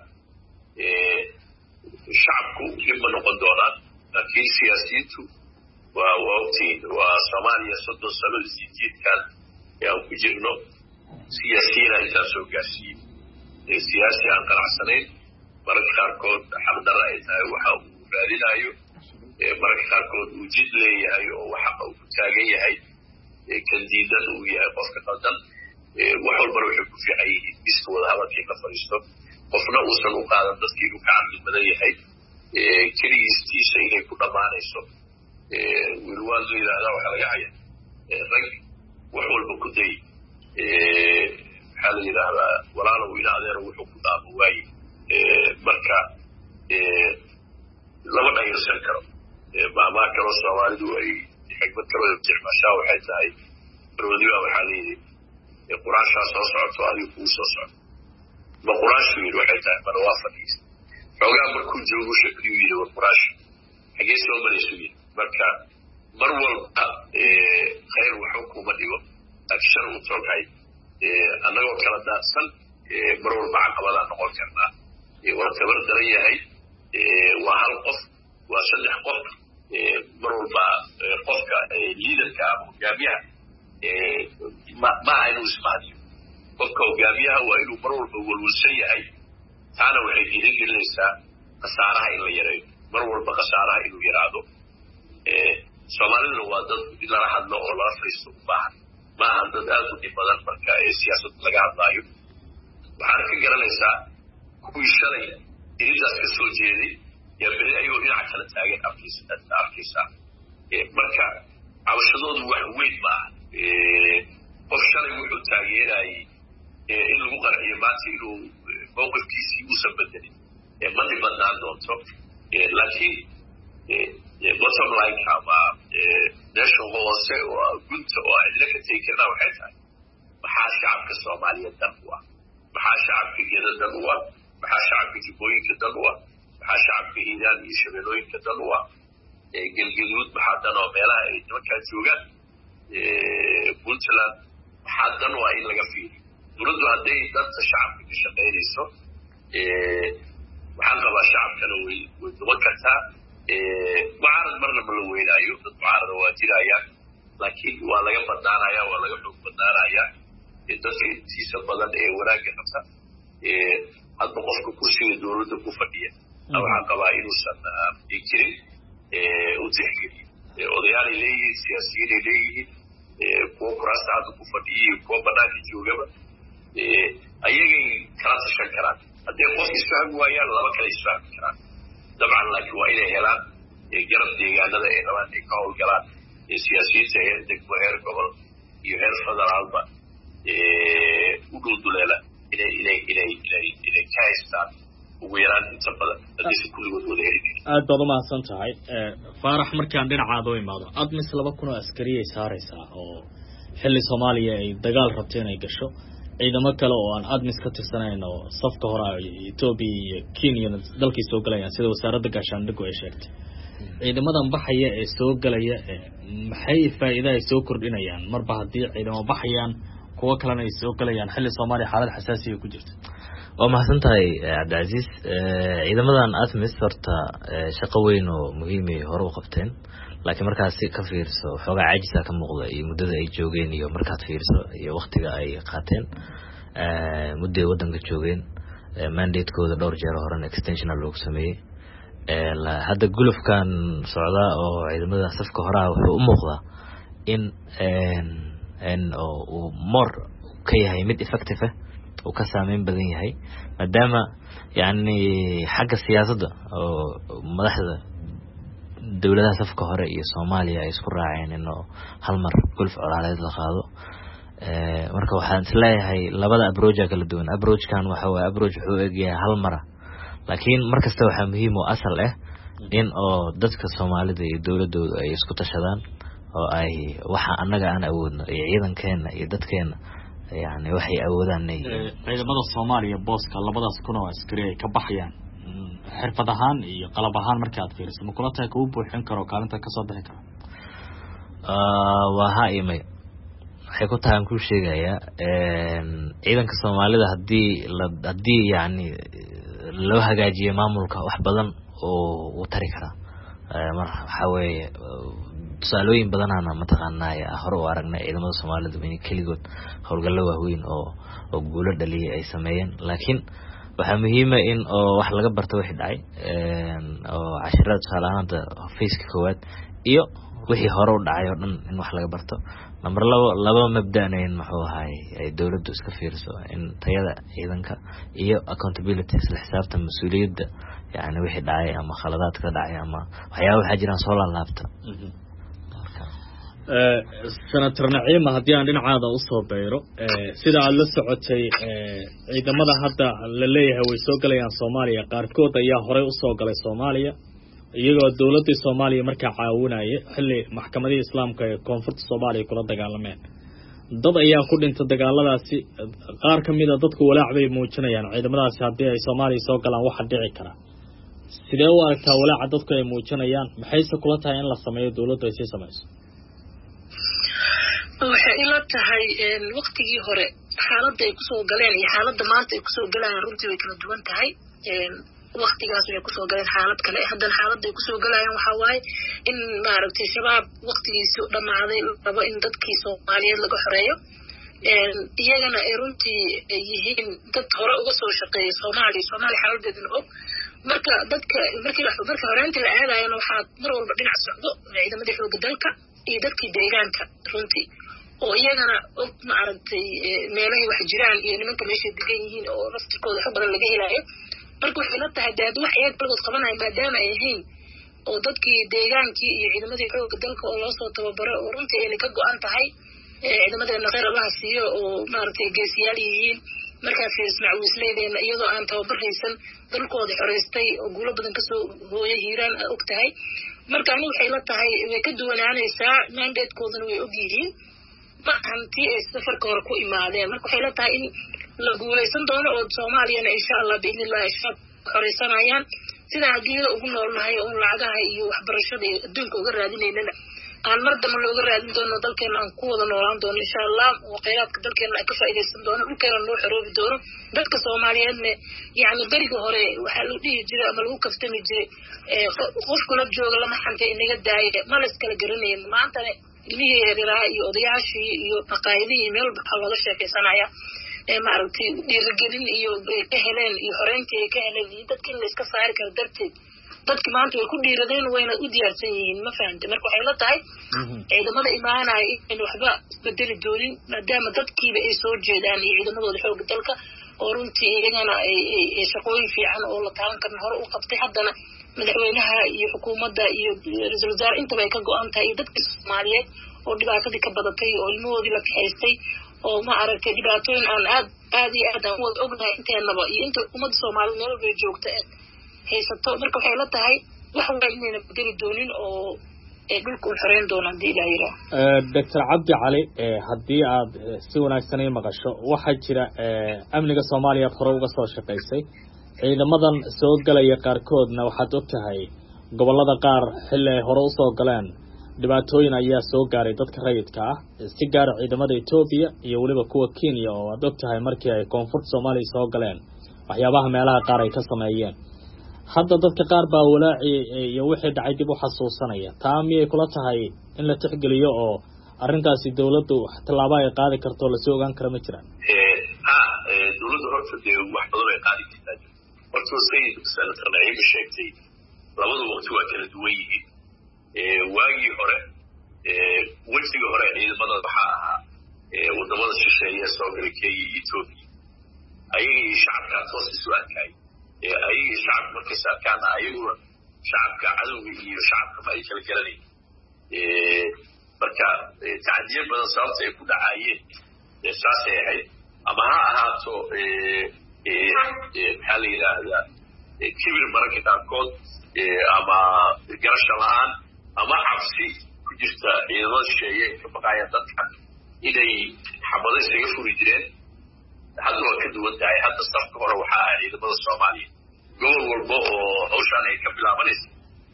shacabku dib ma noqon doonaan laakiin siyaasiyiintu waa ogtiin waa Soomaaliya 30 sano isjiidkan aan ku jirno siyaasiyiin intaa soo gaarsiiyey siyaasi aan qanacsanayn mararka qaarkood xaqdarra ay tahay waxa uu raadinayo mararka qaarkood uu jid leeyahay oo waxa uu ku taagan yahay kan diidan uu yahay qofka qaldan wax walbana waxay ku fiican yihiin iska wada hadalkii la fadhiisto qofna uusan u qaadan dadkii uu ka caqli badan yahay keligiistiisa inay ku dhammaanayso wiilwaan la yidhaahdaa waxaa laga haya rag wax walba ku day maxaa la yidhaahdaa walaalow ina adeero wuxuu ku dhaamo waaye marka lama dhayirsan karo maamaa kaloo Soomaalidu ay xigmad kaloo isticmaashaa waxay tahay barwadiba waxaa layidhi quraashaa soo socoto adigu kuu soo socoto ma quraashu yidhi waxay tahay mana waa fadhiisa xoogaa markuu joogo shakliyu yidhi war quraash xagee soo maraysu yidhi marka mar walba khayr waxba kuma dhigo laakiin shar uu toghay annagoo kala daadsan mar walba caqabadaan noqon karnaa waa tabar daran yahay waa hal qof waa 3 qof mar walba qofka liidarka ama hogaamiyaha maaha inuu ismaadiyo qofka hogaamiyaha waa inuu mar walba walwalsan yahay taana waxay dhiirigelinaysaa khasaaraha in la yareeyo mar walba khasaaraha inuu yaraado Soomaaliduna waa dad in lala hadlo oo lala fadhiisto u baahan maaha dad aad u dhib badan marka siyaasad laga hadlaayo waxaana ka garanaysaa kuwii shalay inidaas ka soo jeeday yaa beri ayuu dhinac kala taagan afkiisa marka cabashadoodu wax weyn maaha qof shalay wuxuu taageerayay in lagu qarxiyo maanta inuu mowqifkiisii uusan bedelin ma dhibadnaan doonto laakiin bottom line ama meesha hoose oo gunta oo cidla ka tegi karnaa waxay tahay maxaa shacabka Soomaaliyeed dan u ah maxaa shacabka Gedo dan u ah maxaa shacabka Jubbooyinka dan u ah maxaa shacabka Hiiraan iyo Shabeellooyinka dan u ah Galgaduud maxaa dan oo meelaha ay nimankaa joogaan Puntland maxaa dan u ah in laga fiiriyo dowladdu hadday danta shacabka ka shaqaynayso waxaan qabaa shacabkana way duman kartaa mucaarad marna ma la weynaayo dad mucaarada waa jirayaan laakiin waa laga badnaanaya waa laga xoog badnaanaya dadka intiisa badan ee wanaagga qabta hadba qofka kursiga dowladda ku fadhiya waxaan qabaa inuusan jirin u tixgeliyo odayaalay leeyihiin siyaasiyiinay leeyihiin kuwo kuraasta hadda ku fadhiya kuwo banaanka joogaba ayagay kala tashan karaan hadday qof isfahmi waayaan laba kale isfahmi karaan dabcan laakiin waa inay helaan garab deegaanada ay rabaan ay ka howlgalaan siyaasiyiinta heer degmo heer gobol iyo heer federaalba u dhulduleela inay ka haystaan ugu yaraan inta badan haddaysa kulligood wada heli karin aad baad umahadsan tahay faarax markaan dhinacaada u imaado admis 2,000 oo askariyay saaraysaa oo xilli soomaaliya ay dagaal rabto inay gasho ciidamo kale oo aan admis ka tirsanayn oo safka hore Ethiopia iyo Kenya dalkii soo galayaan sida wasaaradda gaashaandhiggu ay sheegtay ciidamadan baxaya ee soo galaya maxay faa'iido ay soo kordhinayaan marba haddii ciidamo baxayaan kuwa kalena ay soo galayaan xilli Soomaaliya xaalad xasaasi ah ku jirto waa mahadsantahay Cabdicaziz ciidamadan admis horta shaqo weyn oo muhiim ah hore u qabteen laakiin markaas ka fiirso xogaa caajis ka muuqda iyo muddada ay joogeen iyo markaad fiirso iyo waqtiga ay qaateen muddo wadanka joogeen mandate-kooda dhowr jeer horena extension loogu sameeyay hadda gulufkan socda oo ciidamada safka hore wuxuu u muuqdaa in oo more ka yahay mid effective oo ka saameyn badan yahay maadaama yani xagga siyaasadda oo madaxda dawladaha safka hore iyo Soomaaliya ay isku raaceen in hal mar gulf colaaleed la qaado marka waxaan isleeyahay labada approach kala duwan approach-kan waxa waa approach wuxuu eegaya hal mar laakiin markasta waxa muhiim oo asal ah in oo dadka Soomaalida iyo dawladooda ay isku tashadaan oo ay waxa anaga aan awoodno iyo ciidankeena iyo dadkeena yani waxay awoodaan ciidamada Soomaaliya booska labadaas kun oo askari ay ka baxayaan xirfad ahaan iyo qalab ahaan marka aad fiiriso ma kula tahay uu buuxin karo kaalinta ka soo bixi karo waa imay waxay ku tahay ku sheegaya ciidanka Soomaalida hadii yani loo hagaajiyo maamulka wax badan oo u tari kara waxa weeye tusaalooyin badanana mataqaanaa hore u aragnay ciidamada Soomaalida in kaligood howlgallo waaweyn oo guulo dhaliyay ay sameeyeen laakiin waxa muhiim ah in oo wax laga barto wixii dhacay oo casharada salaanada fiiska koowaad iyo wixii hore u dhacay oo dhan in wax laga barto number 2 mabda'nayn maxuu ahay ay dawladdu iska fiirso in tayada ciidanka iyo accountability isla xisaabta mas'uuliyadda yani wixii dhacay ama khaladaadka dhacay ama waxyaabo waxa jiraan soo laabta senator Naciima haddii aan dhinacaada u soo beero sida aad la socotay ciidamada hadda la leeyahay way soo galayaan Soomaaliya qaarkood ayaa hore u soo galay Soomaaliya iyagoo dawladda Soomaaliya markaa caawinaya xilli maxkamadda islaamka ee koonfurta Soomaaliya kula dagaalameen dad ayaa ku dhintay dagaaladaasi qaar kamid ah dadku walaac bay muujinayaan ciidamadaasi haddii ay Soomaaliya soo galaan waxa dhici kara sidee u aragtaa walaaca dadku ay muujinayaan maxayse kula tahay in la sameeyo dawladdu ay samayso waxay ila tahay waqtigii hore xaaladda ay kusoo galeen iyo xaaladda maanta ay kusoo galayaan runtii way kala duwan tahay waqtigaas way kusoo galeen xaalad kale haddana xaaladda ay kusoo galayaan waxaa waaye in maaragtay shabaab waqtigiisu dhammaaday rabo in dadkii Soomaaliyeed laga xoreeyo iyagana ay runtii yihiin dad hore uga soo shaqeeyay Soomaaliya xaaladeedana og marka dadka markii horeyntii la aadayana waxaa mar walba dhinac socdo ciidamadii xoogga dalka iyo dadkii deegaanka runtii oo iyagana og maaragtay meelahay wax jiraan iyo nimanka meeshay degan yihiin oo naftirkooda xog badan laga helayo marka waxay la tahay dad wax iyaga balgood qabanaya maadaama ay yihiin oo dadkii deegaankii iyo ciidamadii xoogga dalka oo loo soo tababaro oo runtii ay ka go'an tahay ciidamadeena khayr Allah siiyo oo maaragtay geesiyaal yihiin markaas ismaaciisleedeena iyadoo aan tababar haysan dalkooda xoreystay oo guulo badan kasoo hooyay hiiraan og tahay marka anigu waxay la tahay way ka duwanaanaysaa mandate-koodana way og yihiin ma hantii ay safarka hore ku imaadeen marka waxay la tahay in la guulaysan doono oo Soomaaliyana insha Allah biidnillah shab xoreysanayaan sida haddii ugu noolnahay oo lacagaha iyo waxbarashada iyo adduunka uga raadinaynana aan mar dambe looga raadin doono dalkeena aan ku wada noolaan doono insha Allah oo kheyraadka dalkeena ay ka faa'iideysan doono dhulkeena loo xoroobi doono dadka Soomaaliyeedna yani bariga hore waxa loo dhigi jiray ama lagu kaftami jiray qofku la jooga lama xantay inaga daayay ma la iskala garanayeen maanta ilmihii yaryaraha iyo odayaashii iyo maqaayadihii meel waxaa looga sheekaysanaya maaragtay dhiirigelin iyo ka heleen iyo horeyntii ay ka heleen iyo dadka in la iska saari karo darteed dadki maanta way ku dhiiradeen wayna u diyaarsan yihiin ma fahamtay marka waxay la tahay ciidamada imaanaya in waxba isbedeli doonin maadaama dadkiiba ay soo jeedaan iyo ciidamadooda xooga dalka oo runtii iyagana ay shaqooyin fiican oo la taaban karin hore u qabtay haddana madaxweynaha iyo xukuumadda iyo ra-iisul wasaare intaba ay ka go-an tahay iyo dadkii Soomaaliyeed oo dhibaatadii ka badatay oo ilmahoodii la kaxaystay oo ma aragtay dhibaatooyin aan aad iyo aad aan wada ognahay inteenaba iyo inta ummadda Soomaaliyeed meel walba joogta haysato marka waxay la tahay wax walba inayna bedeli doonin oo dhulka u xoreyn doonaan hadii la yiraahdo Dr. Cabdi Cali haddii aad si wanaagsan ay maqasho waxaa jira amniga Soomaaliya hore uga soo shaqeysay ciidamadan soo galaya qaarkoodna waxaad ogtahay gobolada qaar xilli hore u soo galeen dhibaatooyin ayaa soo gaaray dadka rayidka ah si gaar ah ciidamada Ethiopia iyo waliba kuwa Kenya oo aad ogtahay markii ay koonfurta Soomaaliya soo galeen waxyaabaha meelaha qaar ay ka sameeyeen hadda dadka qaar baa walaaci iyo wixii dhacay dib u xasuusanaya taamiyay kula tahay in la tixgeliyo oo arrintaasi dawladdu tallaabo ay qaadi karto la soo ogaan karo ma jiraan dawladdu horta dee wax badan ay qaadi kartaa horta sayid senator Naciim sheegtay labada waqti waa kala duwan yihiin waagii hore waqtiga hore ciidamada waxaa ahaa wadamada shisheeye soo galay Kenya iyo Ethiopia ayagii shacabka toos isu arkay ayagii shacabka markay saarkaan ayaguna shacabka cadowga iyo shacabka ma ay kala garanay marka tacdiye badan sababta ay ku dhacayeen saasay ahayd ama ha ahaato maxaa la yidhaahdaa kibir mararka qaarkood ama garasho la-aan ama cabsi ku jirta ciidamada shisheeye ka baqaayaan dadka inay xabado isaga furi jireen hadda waa ka duwan tahay hadda safka hore waxaa ah ciidamada Soomaaliya gobol walba oo hawshaan ay ka bilaabanaysa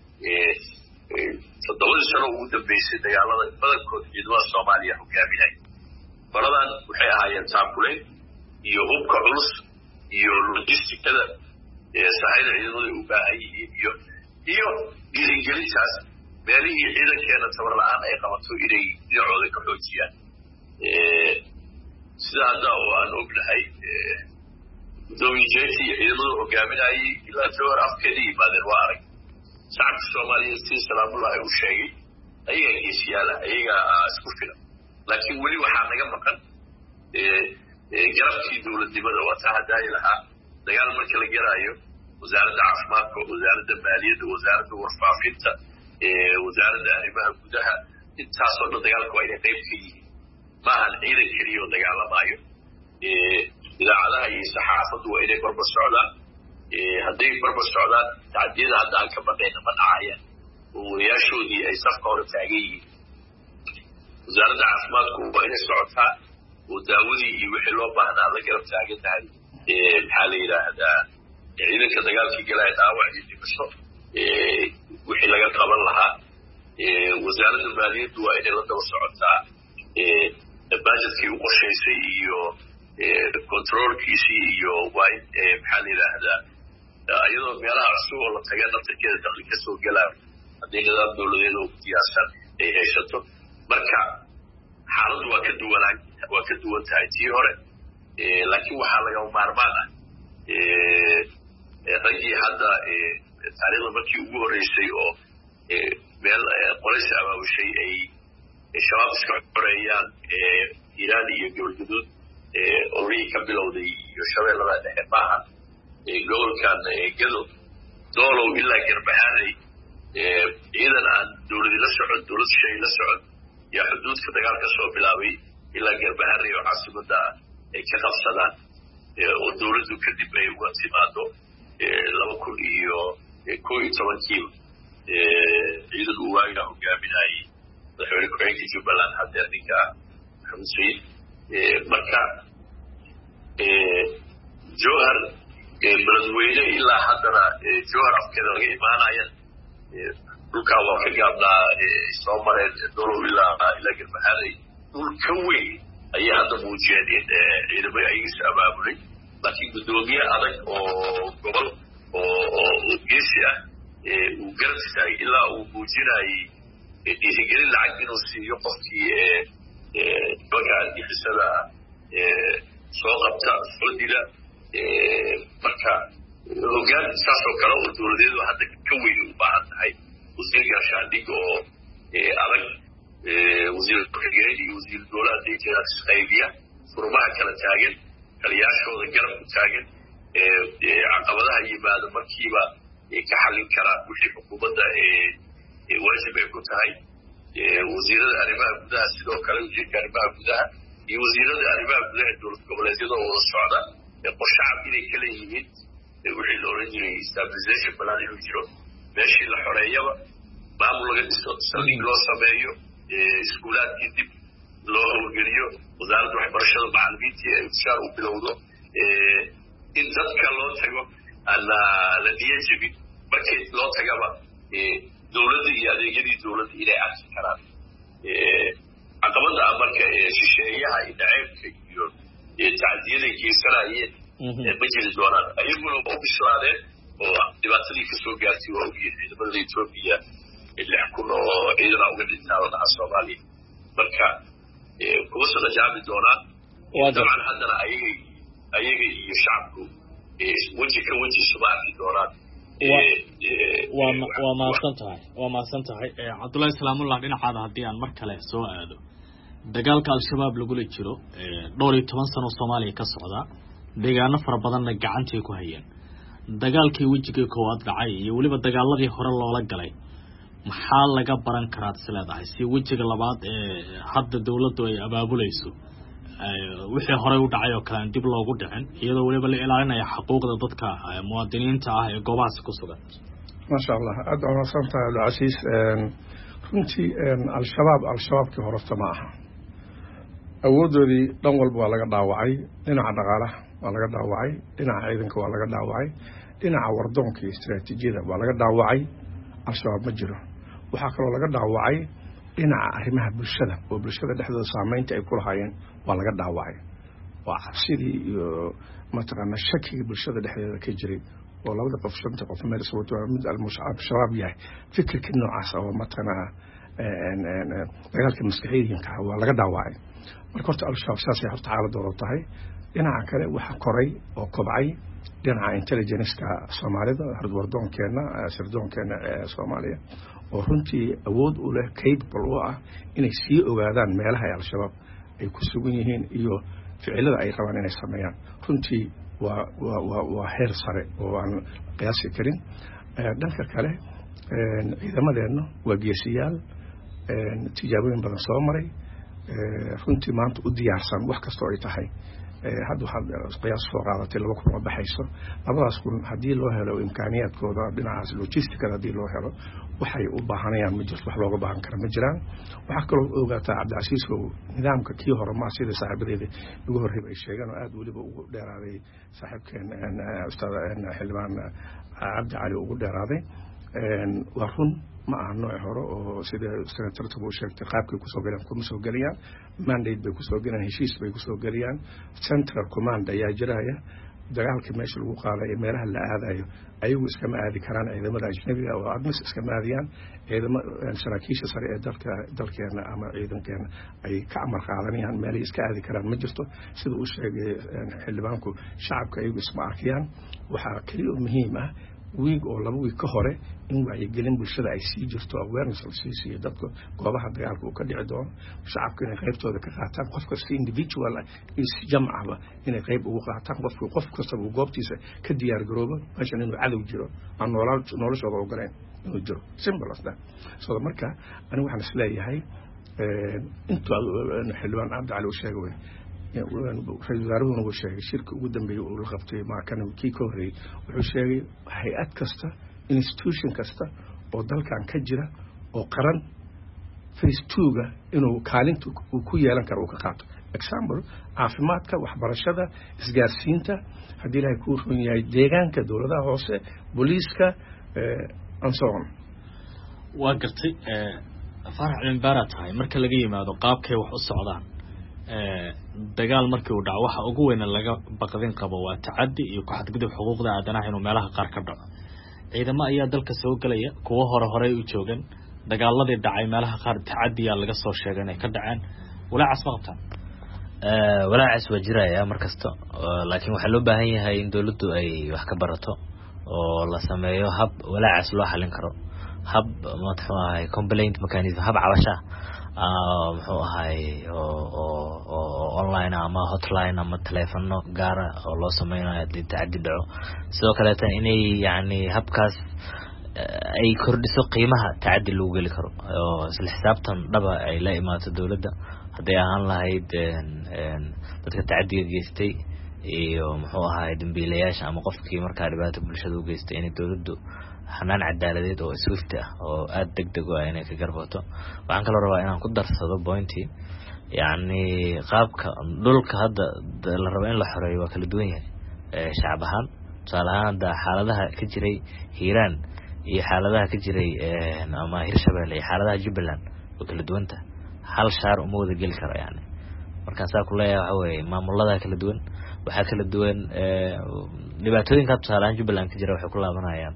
7 sano ugu dambeysay dagaalada badankood ciidamada Soomaaliya hogaaminay baradan waxay ahaayeen taakuleen iyo hubka culus iyo logistikada sahayda ciidamada u baahan yihiin iyo dhiirigelintaas meelihii ciidankeena tabar la-aan ay qabato inay dhinacooda ka xoojiyaan sida hadda oo aan ognahay gudoomiyeyaashii iyo ciidamada hogaaminayay ilaa jawhar afkeeda yimaadeen waa arag shacabka Soomaaliyeed si salaamullahi u sheegay ayaga geesiyaala ayaga isku filan laakiin weli waxaa naga maqan garabkii dowladnimada waa taa hadaayi lahaa dagaal marka la garaayo wasaaradda caafimaadka wasaaradda maaliyadda wasaaradda warfaafinta wasaaradda arrimaha gudaha intaasoo dhan dagaalka waa inay qayb ka yihiin maahan ciidan keliya oo dagaalamaayo idaacadaha iyo saxaafaddu waa inay barbar socdaan hadday barbar socdaan tacdiyada hadda aan ka baqayna ma dhacayaan oo wadayaashoodii ay safka hore taagan yihiin wasaaradda caafimaadku waa inay socotaa oo daawadii iyo wixii loo baahnaa la garab taagan tahay maxaa la yidhaahdaa ciidanka dagaalkii galaya dhaawac iyo dhimasho wixii laga qaban lahaa wasaaradda maaliyaddu waa inay la daba socotaa budgetkii u qorshaysay iyo controlkiisii iyo waa in maxaa la yidhaahdaa iyadoo meelaha cusub oo la taga naftarkeeda dakhli ka soo galaa haddii nidaam dawladeed oo diyaarsan ay haysato marka xaaladdu waa ka duwan tahay tii hore laakiin waxaa lagama maarmaan ah raggii hadda taariikhda markii ugu horreysay oo meel qolaysi abaabushay ay shabaab iska xoreeyaan hiiraan iyo gobolgaduud ololihii ka bilowday iyo shabeellada dhexe maaha gobolkan gado doolow ilaa garbahaanay ciidan aan dawladi la socon dawlad shay la socon yaa xuduudka dagaal ka soo bilaabay ilaa garbahaanay oo caasimadda ay ka qabsadaan oo dawladdu kadib ay uga timaado 2011 ciidan uu waagaa hogaaminayay madaxweyne ku-xigeenka Jubbaland hadda ninka Maxamed Sayid marka jawhar beledweyne ilaa haddana jawhar afkeeda laga imaanaya dhulkaa waa ka gaabnaa soo mareen dolow ilaa garbahaanay dhul ka weyn ayay hadda muujiyeen in ciidamada ayagiisa abaabulay laakiin guddoomiye adag oo gobol oo geesi ah uu garab istaagay ilaa uu muujinayay dhiirigelin lacag inuu siiyo qofkii nimanka argixisada soo qabta soo dila marka hoggaan saasoo kale oo dowladeedu hadda ka weyn u baahan tahay wasiir gaashaandhig oo adag wasiir ku-xigeen iyo wasiir dowlaha deegaanka shaqaybiya furmaha kala taagan kaliyaashooda garab ku taagan caqabadaha yimaado markiiba ka xallin karaa wixii xukuumadda waajib ay ku tahay wasiirada arrimaha gudaha sidoo kale wasiirka arrimaha gudaha iyo wasiirada arrimaha gudaha dowlad goboleedyada oo wada socda qorshacaab inay kala yihiin wixii la oran jiray stabilization plan inuu jiro meeshii la xoreeyaba maamul laga dhiso saldhig loo sameeyo iskuulaadkii dib loo howlgeliyo wasaaradda waxbarashada macallimiintii ay ushaar u bilowdo in dadka loo tago aan la niyo jebin markii loo tagaba dowladda iyo adeegyadii dowladda inay arki karaan caqabada marka shisheeyaha iyo dhaceebka iyo tacdiyada geysanayeen ma jiri doonaan ayaguna u bislaadeen oo dhibaatadii kasoo gaartay waa ogyihin ciidamada etoobiya 6,000 oo ciidana uga dhintaa oo dhaca soomaaliya marka kuwa soo dhajaabi doonaan dabcan haddana ayaga iyo shacabku weji ka weji suma arki doonaan waa mahadsan tahay cabdullaahi salaamullah dhinacaada haddii aan mar kale soo aado dagaalka al-shabaab lagula jiro 12 sano Soomaaliya ka socda deegaano fara badanna gacantay ku hayeen dagaalkii wejigii koowaad dhacay iyo waliba dagaaladii hore loola galay maxaa laga baran karaa isleedahay si wejiga labaad hadda dawladdu ay abaabulayso wixii hore u dhacay oo kale dib loogu dhicin iyadoo waliba la ilaalinayo xuquuqda dadka muwaadiniinta ah ee goobahaas ku sugan ما شاء الله أدعو سنتا العسيس runtii al-shabaabkii horesta ma aha awoodoodii dhan walba waa laga dhaawacay dhinaca dhaqaalaha waa laga dhaawacay dhinaca ciidanka waa laga dhaawacay dhinaca wardoonka iyo istiraatiijiyada waa laga dhaawacay al-shabaab ma jiro waxaa kaloo laga dhaawacay dhinaca arrimaha bulshada oo bulshada dhexdooda saameynta ay ku lahaayeen waa laga dhaawacay waa cabsidii iyo mataqaanaa shakiga bulshada dhexdeeda ka jiray oo labada qof shanta qof meel sababtoo mid al-shabaab yahay fikirka noocaas oo mataqaanaa dagaalka maskaxiyiinka waa laga dhaawacay marka horta al-shabaab saasay horta xaaladooda tahay dhinaca kale waxa koray oo kobcay dhinaca intelligence-ka Soomaalida wardoonkeena sirdoonkeena ee Soomaaliya oo runtii awood u leh capable u ah inay sii ogaadaan meelaha ay al-shabaab ay ku sugan yihiin iyo ficilada ay rabaan inay sameeyaan runtii waa heer sare oo aan qiyaasi karin dhanka kale ciidamadeena waa geesiyaal tijaabooyin badan soo maray runtii maanta u diyaarsan wax kastoo ay tahay hadda waxaad qiyaas soo qaadatay 2 kun oo baxayso 2daas kun haddii loo helo imkaaniyaadkooda dhinacaas logisticada haddii loo helo waxay u baahanayaan ma jirto wax looga baahan kara ma jiraan waxaa kaloo ogaataa cabdicasiis oo nidaamka kii hore ma sida saaxiibadeeda ugu horreeyay ay sheegaan oo aad waliba ugu dheeraaday saaxiibkeen ustaad xildhibaan cabdi cali ugu dheeraaday waa run ma aha nooc hore oo sida senatorka uu sheegtay qaabkay kusoo galeen kuma soo galiyaan mandate bay kusoo galeen heshiis bay kusoo galiyaan central command ayaa jiraya dagaalka meesha lagu qaaday meelaha la aadayo ayagu iskama aadi karaan ciidamada ajnabiga oo admis iskama aadiyaan ciidamada saraakiisha sare ee dalkeena ama ciidankeena ay ka amar qaadanayaan meelay iska aadi karaan ma jirto sida uu sheegay xildhibaanku shacabka ayagu isma arkayaan waxaa kaliya muhiim ah wiig oo 2 wiig ka hore in wacyigelin bulshada ay sii jirto awareness la sii siiyo dadka goobaha dagaalka uu ka dhici doono shacabka inay qaybtooda ka qaataan qof kasta individual is jamcaba inay qayb ugu qaataan qof kasta uu goobtiisa ka diyaar garoobo meeshan inuu cadow jiro aan noloshooda ogoleen inuu jiro simple as that so marka anigu waxaan isleeyahay inta xildhibaan cabdi cali uu sheegay ra'iisul wasaaraha uu sheegay shirka ugu dambeeyay oo la qabtay maakan kii ka horeeyay wuxuu sheegay hay'ad kasta institution kasta oo dalkan ka jira oo qaran phase 2ga inuu kaalinta uu ku yeelan karo uu ka qaato example caafimaadka waxbarashada isgaarsiinta haddii ilaahay ku run yahay deegaanka dawladaha hoose booliiska and so on waa gartay farax cimbaara tahay marka laga yimaado qaabkay wax u socdaan dagaal markii uu dhaco waxa ugu weyn laga baqdin qabo waa tacaddi iyo ku xadgudub xuquuqda aadanaha inuu meelaha qaar ka dhaco ciidamo ayaa dalka soo galaya kuwa hore u joogan dagaaladii dhacay meelaha qaar tacadiya laga soo sheegay inay ka dhaceen walaacaas ma qabtaan walaacaas waa jiraya markasta laakiin waxaa loo baahan yahay in dawladdu ay wax ka barato oo la sameeyo hab walaacaas loo xalin karo hab muxuu ahay complaint mechanism hab cabasha muxuu ahay oo online ama hotline ama telefono gaar ah oo loo sameeyo tacadi dhaco sidoo kale tan inay yani habkaas ay kordhiso qiimaha tacadi lagu geli karo oo isla xisaabtan dhaba ay la imaato dawladda haday ahaan lahayd dadka tacadiga geystay iyo muxuu ahay dambiilayaasha ama qofkii markaa dhibaato bulshada u geystay inay dawladdu xanaan cadaaladeed oo swift ah oo aad degdeg ah inay ka garbato waxaan kala rabaa inaan ku darsado pointi yani qaabka dhulka hadda la rabo in la xoreeyo waa kala duwan yahay shacab ahaan tusaale ahaan hadda xaaladaha ka jiray Hiiraan iyo xaaladaha ka jiray ama Hirshabelle iyo xaaladaha Jubbaland waa kala duwan tahay hal shaar uma wada geli karo yani markaan saa ku leeyahay waxa weeye maamulada kala duwan waxa kala duwan dhibaatooyinka tusaale ahaan Jubbaland ka jira waxay ku laabanayaan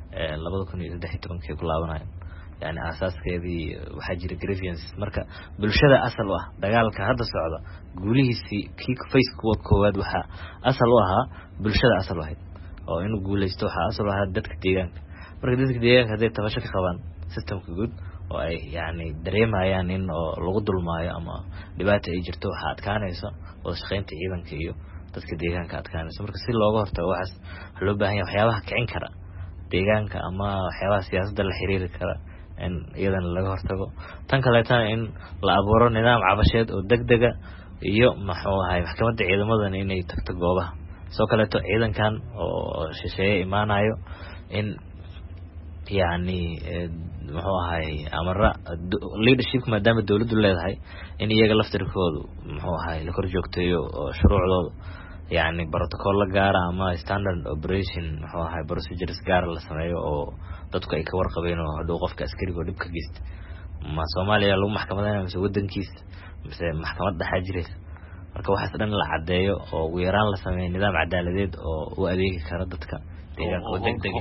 2013 ku laabanayaan yani asaaskeedii waxa jira grievances marka bulshada asal u ah dagaalka hadda socda guulihiisi kii Facebook koowaad waxa asal u ahaa bulshada asal u ahayd oo inuu guuleysto waxa asal u ahaa dadka deegaanka marka dadka deegaanka haday tabasho ka qabaan systemka guud oo ay yani dareemayaan in oo lagu dulmaayo ama dhibaato ay jirto waxa adkaanayso wada shaqeynta ciidanka iyo dadka deegaanka adkaanayso marka si looga hortago waxaas loo baahan yahay waxyaabaha kicin kara deegaanka ama waxyaabaha siyaasadda la xiriiri kara in iyadan laga hortago tan kale tan in la abuuro nidaam cabasheed oo degdega iyo maxuu ahay maxkamadda ciidamadan inay tagto goobaha soo kale to ciidankan oo shisheeye imaanayo in yani muxuu ahay amara leadership maadaama dawladdu leedahay in iyaga laftirkoodu muxuu ahay la kor joogteeyo oo shuruucdooda yani protocol la gaara ama standard operation muxuu ahay procedures gaar la sameeyo oo dadku ay ka warqabeen oo hadhow qofka askariga oo dhibka geysta ma Soomaaliya lagu maxkamadeeyo mise wadankiisa mise maxkamad dhaxa jiraysa marka waxaas dhan la cadeeyo oo ugu yaraan la sameeyo nidaam cadaaladeed oo u adeegi kara dadka deegaanka oo degdeg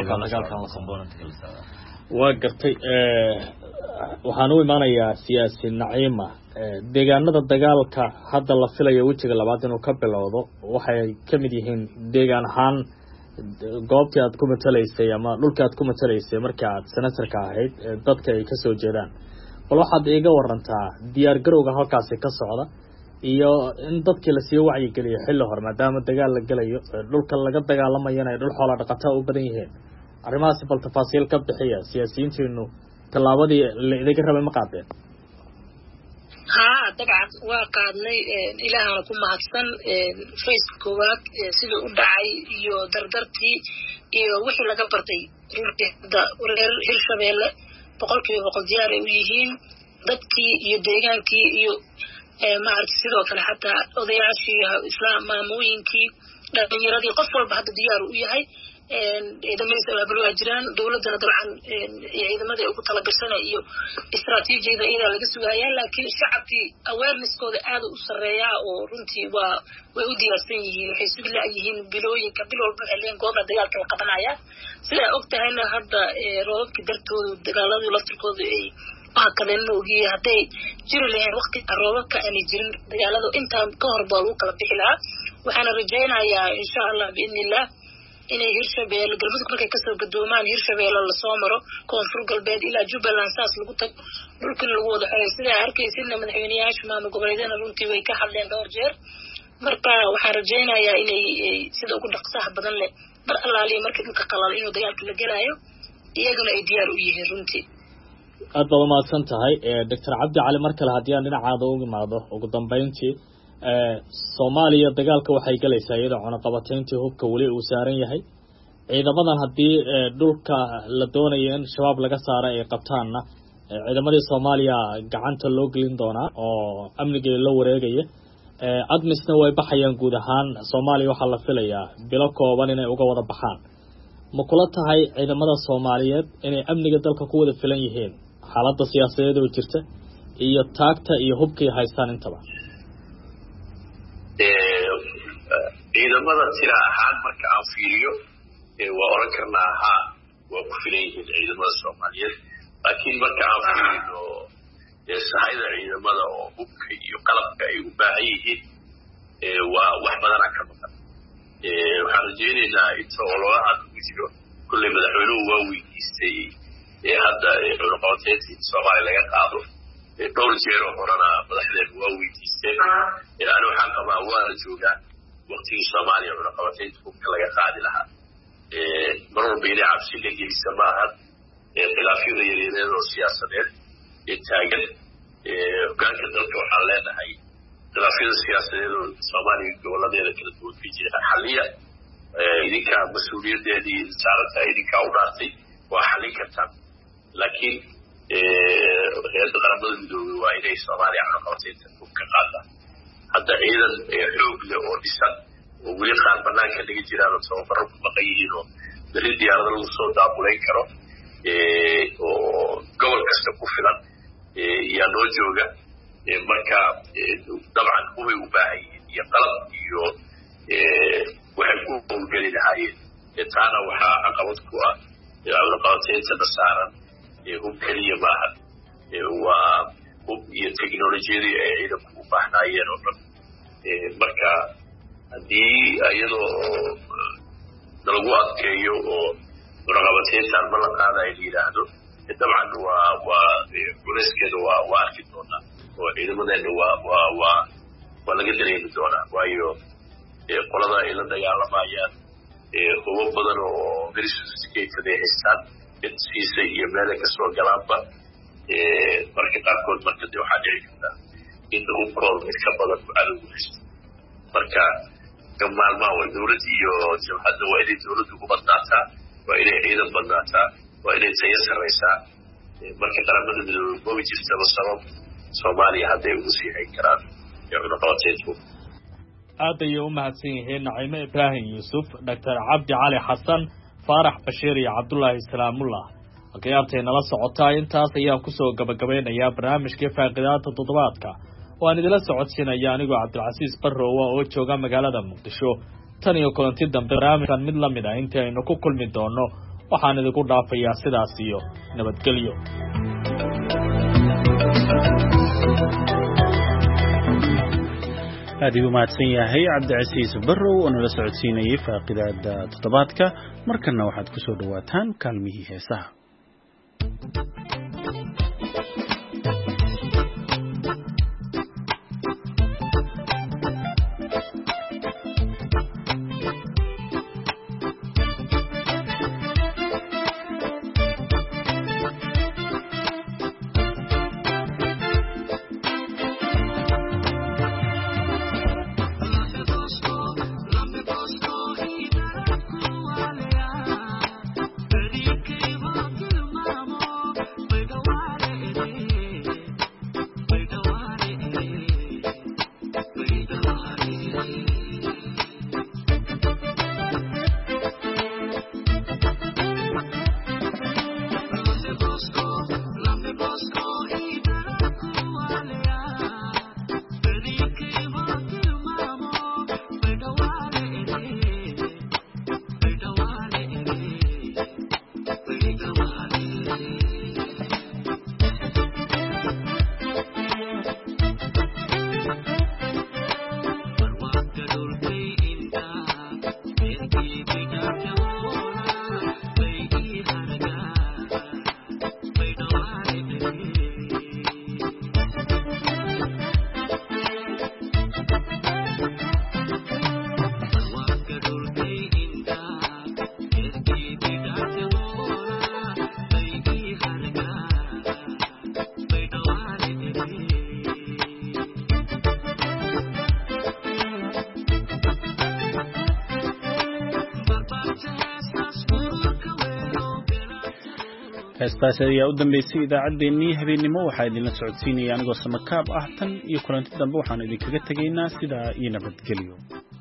waa gartay waxaan u imaanayaa siyaasi Naciima deegaanada dagaalka hadda la filayo wajiga labaad inuu ka bilowdo waxay kamid yihiin deegaan ahaan goobtii aad ku matalaysay ama dhulkii aad ku matalaysay markii aad senatorka ahayd dadka ay ka soo jeedaan bal waxaad iiga warantaa diyaar garowga halkaasi ka socda iyo in dadkii la sii wacyi geliyo xilli hore maadaama dagaal la galayo dhulka laga dagaalamayana ay dhul xoolo dhaqato u badan yihiin arrimahaasi bal tafaasiil ka bixiya siyaasiyiintiinu tallaabadii la idiga rabay ma qaadeen dabcan waa qaadnay ilaahana ku mahadsan Facebook koowaad sidii u dhacay iyo dardartii iyo wixii laga bartay runtii reer Hirshabelle 100% diyaar ay u yihiin dadkii iyo deegaankii iyo maaragtay sidoo kale xataa odayaashii islaam maamooyinkii dhalinyaradii qof walba hadda diyaar u yahay ciidamada abaabulwa jiraan dawladana dabcan ciidamada ugu talagashanay iyo istaraatiijiyada iyada laga sugayaa laakiin shacabkii awareness-kooda aad u sareeya oo runtii way u diyaarsan yihiin waxay sugi laayihiin bilooyinka bil walba xilligan goobta dagaalka la qabanaya sida ogtahayna hadda roobabkii dartooda dagaaladu laftirkooda ay kadeen ogiye hadday jiri lahayn waqti roobabka aanay jirin dagaaladu intaan ka hor baa lagu kala bixi lahaa waxaana rajaynayaa insha allah biidnillah inay Hirshabelle galmudug markay kasoo gadoomaan Hirshabelle la soo maro koonfur galbeed ilaa Jubbaland saas lagu tago dhulkan lagu wada xeray sida arkaysidna madaxweynayaasha maamul goboleedyada runtii way ka hadleen dhowr jeer marka waxaan rajaynayaa inay sida ugu dhaqsaha badan leh mar allaaliya markii dhulka qalalo inuu dagaalka la gelayo iyaguna ay diyaar u yihiin runtii aad baad umahadsan tahay Dr. Cabdi Cali mar kale haddii aan dhinacaada ugu imaado ugu dambeyntii Soomaaliya dagaalka waxay galaysaa iyadoo cunaqabatayntii hubka wali uu saaran yahay ciidamadan haddii dhulka la doonayo in shabaab laga saaro ay qabtaanna ciidamadii Soomaaliya gacanta loo gelin doonaa oo amniga la wareegaya admisna way baxayaan guud ahaan Soomaaliya waxa la filayaa bilo kooban inay uga wada baxaan ma kula tahay ciidamada Soomaaliyeed inay amniga dalka ku wada filan yihiin xaaladda siyaasadeed oo jirta iyo taagta iyo hubkii haystaan intaba ciidamada tira ahaan marka aan fiiriyo waa oran karnaa waa ku filan yihiin ciidamada Soomaaliyeed laakiin marka aan fiirino sahayda ciidamada oo hubka iyo qalabka ay u baahan yihiin waa wax badana ka maqan waxaan rajaynaynaa inta ololaha lagu jiro kulley madaxweynuhu waa weydiistay hadda cunaqabateyntii soomaaliya laga qaado dhowr jeer oo horena madaxdeenu waa weydiisteen ani waxaan qabaa waa la joogaa waqtigii soomaaliya cunaqabateynta hubka laga qaadi lahaa mar walba inay cabsi la gelisa ma ahan khilaafyada yaryareed oo siyaasadeed taagan hogaanka dalka waxaan leenahay khilaafyada siyaasadeed oo soomaaliya goboladeeda kala duwan ka jira xaliya idinkaa mas-uuliyadeedii saaranta idinkaa u dhaartay waa xallin kartaan laakiin hay-adda qaramada midoobey waa inay soomaaliya cunaqabateynta hubka qaadaan hadda ciidan xoog leh oo dhisan oo weli qaar banaanka laga jiraan oo tababaro ku maqan yihiin oo beri diyaarada lagu soo daabulayn karo oo gobol kasta ku filan yaa noo jooga marka dabcan hubay u baahan yihiin iyo qalab iyo waxay ku howlgeli lahaayeen taana waxaa caqabad ku ah cunaqabateynta saaran hub keliya maaha waa hub iyo teknolojiyadii ay ciidanku u baahnaayeen oo dhan marka haddii iyadoo nalagu adkeeyo oo cunaqabateyntaan ma la qaadayo la yidhaahdo dabcan waa culeyskeeda waa arki doonaa oo ciidamadeena waa laga dareemi doonaa waayo qolada ay la dagaalamayaan hubo badan oo very sophisticated ay haystaan siisa iyo meelay kasoo galaanba marka qaarkood marka de waxaa dhici kartaa in hubkooda mid ka badan cadowgu haysto marka maalmaha waa dowladda iyo jabhadda waa inay dowladda ugu badnaataa waa inay ciidan badnaataa waa inay tayo sarraysaa marka qaramada midoobey maba jirtaba sabab soomaaliya hadday ugu sii hayn karaan cunaqabateyntu aad ayay u mahadsan yihiin Naciime Ibraahim Yuusuf Dr. Cabdi Cali Xasan Faarax Bashiir iyo Cabdullaahi Salaamullah halkayaabtay nala socotaa intaas ayaan kusoo gabagabeynayaa barnaamijkii faaqidaada toddobaadka waan idila socodsiinaya anigoo Cabdilcasiis Barrowa oo jooga magaalada Muqdisho tan iyo kulanti dambe barnaamijkan mid la mid ah intii aynu ku kulmi doono waxaan idinku dhaafayaa sidaas iyo nabadgelyo aad ayuu mahadsan yahay Cabdilcasiis Barrow oo nala socodsiinayay faaqidaada toddobaadka markana waxaad ku soo dhawaataan kaalmihii heesaha heestaas ayaa u dambeysay idaacaddeenii habeenimo waxaa idinla socodsiinaya anigoo samakaab ah tan iyo kulanti dambe waxaan idinkaga tegaynaa sidaa iyo nabadgelyo